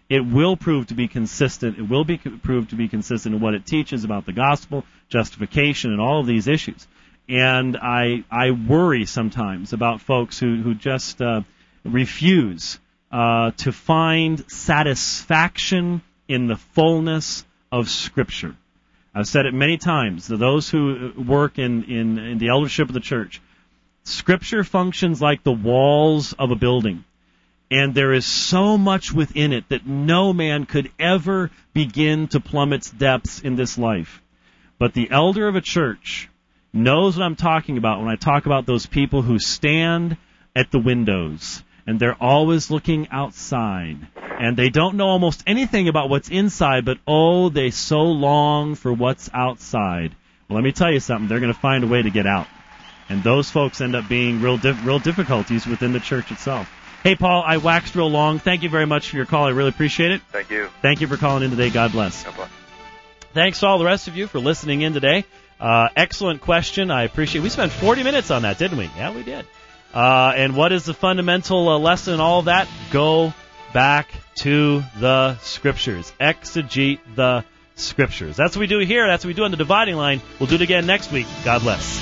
it will prove to be consistent. It will be prove to be consistent in what it teaches about the gospel, justification, and all of these issues. And I I worry sometimes about folks who who just uh, refuse uh, to find satisfaction in the fullness of Scripture. I've said it many times to those who work in, in, in the eldership of the church. Scripture functions like the walls of a building, and there is so much within it that no man could ever begin to plumb its depths in this life. But the elder of a church knows what I'm talking about when I talk about those people who stand at the windows, and they're always looking outside, and they don't know almost anything about what's inside, but oh, they so long for what's outside. Well, let me tell you something. They're going to find a way to get out. And those folks end up being real dif- real difficulties within the church itself. Hey, Paul, I waxed real long. Thank you very much for your call. I really appreciate it. Thank you. Thank you for calling in today. God bless. God bless. Thanks to all the rest of you for listening in today. Uh, excellent question. I appreciate it. We spent forty minutes on that, didn't we? Yeah, we did. Uh, and what is the fundamental uh, lesson in all of that? Go back to the Scriptures. Exegete the Scriptures. That's what we do here. That's what we do on the Dividing Line. We'll do it again next week. God bless.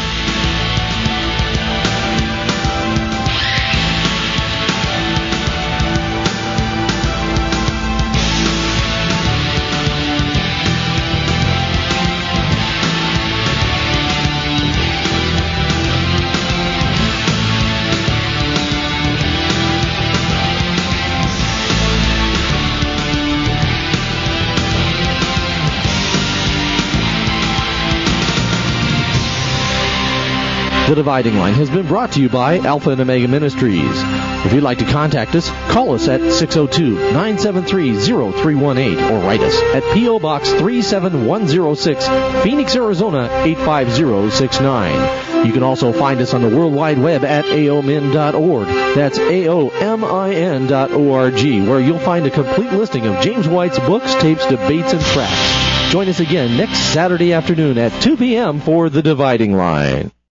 The Dividing Line has been brought to you by Alpha and Omega Ministries. If you'd like to contact us, call us at six oh two, nine seven three, oh three one eight or write us at P O. Box three seven one oh six, Phoenix, Arizona eight five zero six nine. You can also find us on the World Wide Web at A O M I N dot org. That's A O M I N dot O R G, where you'll find a complete listing of James White's books, tapes, debates, and tracts. Join us again next Saturday afternoon at two p.m. for The Dividing Line.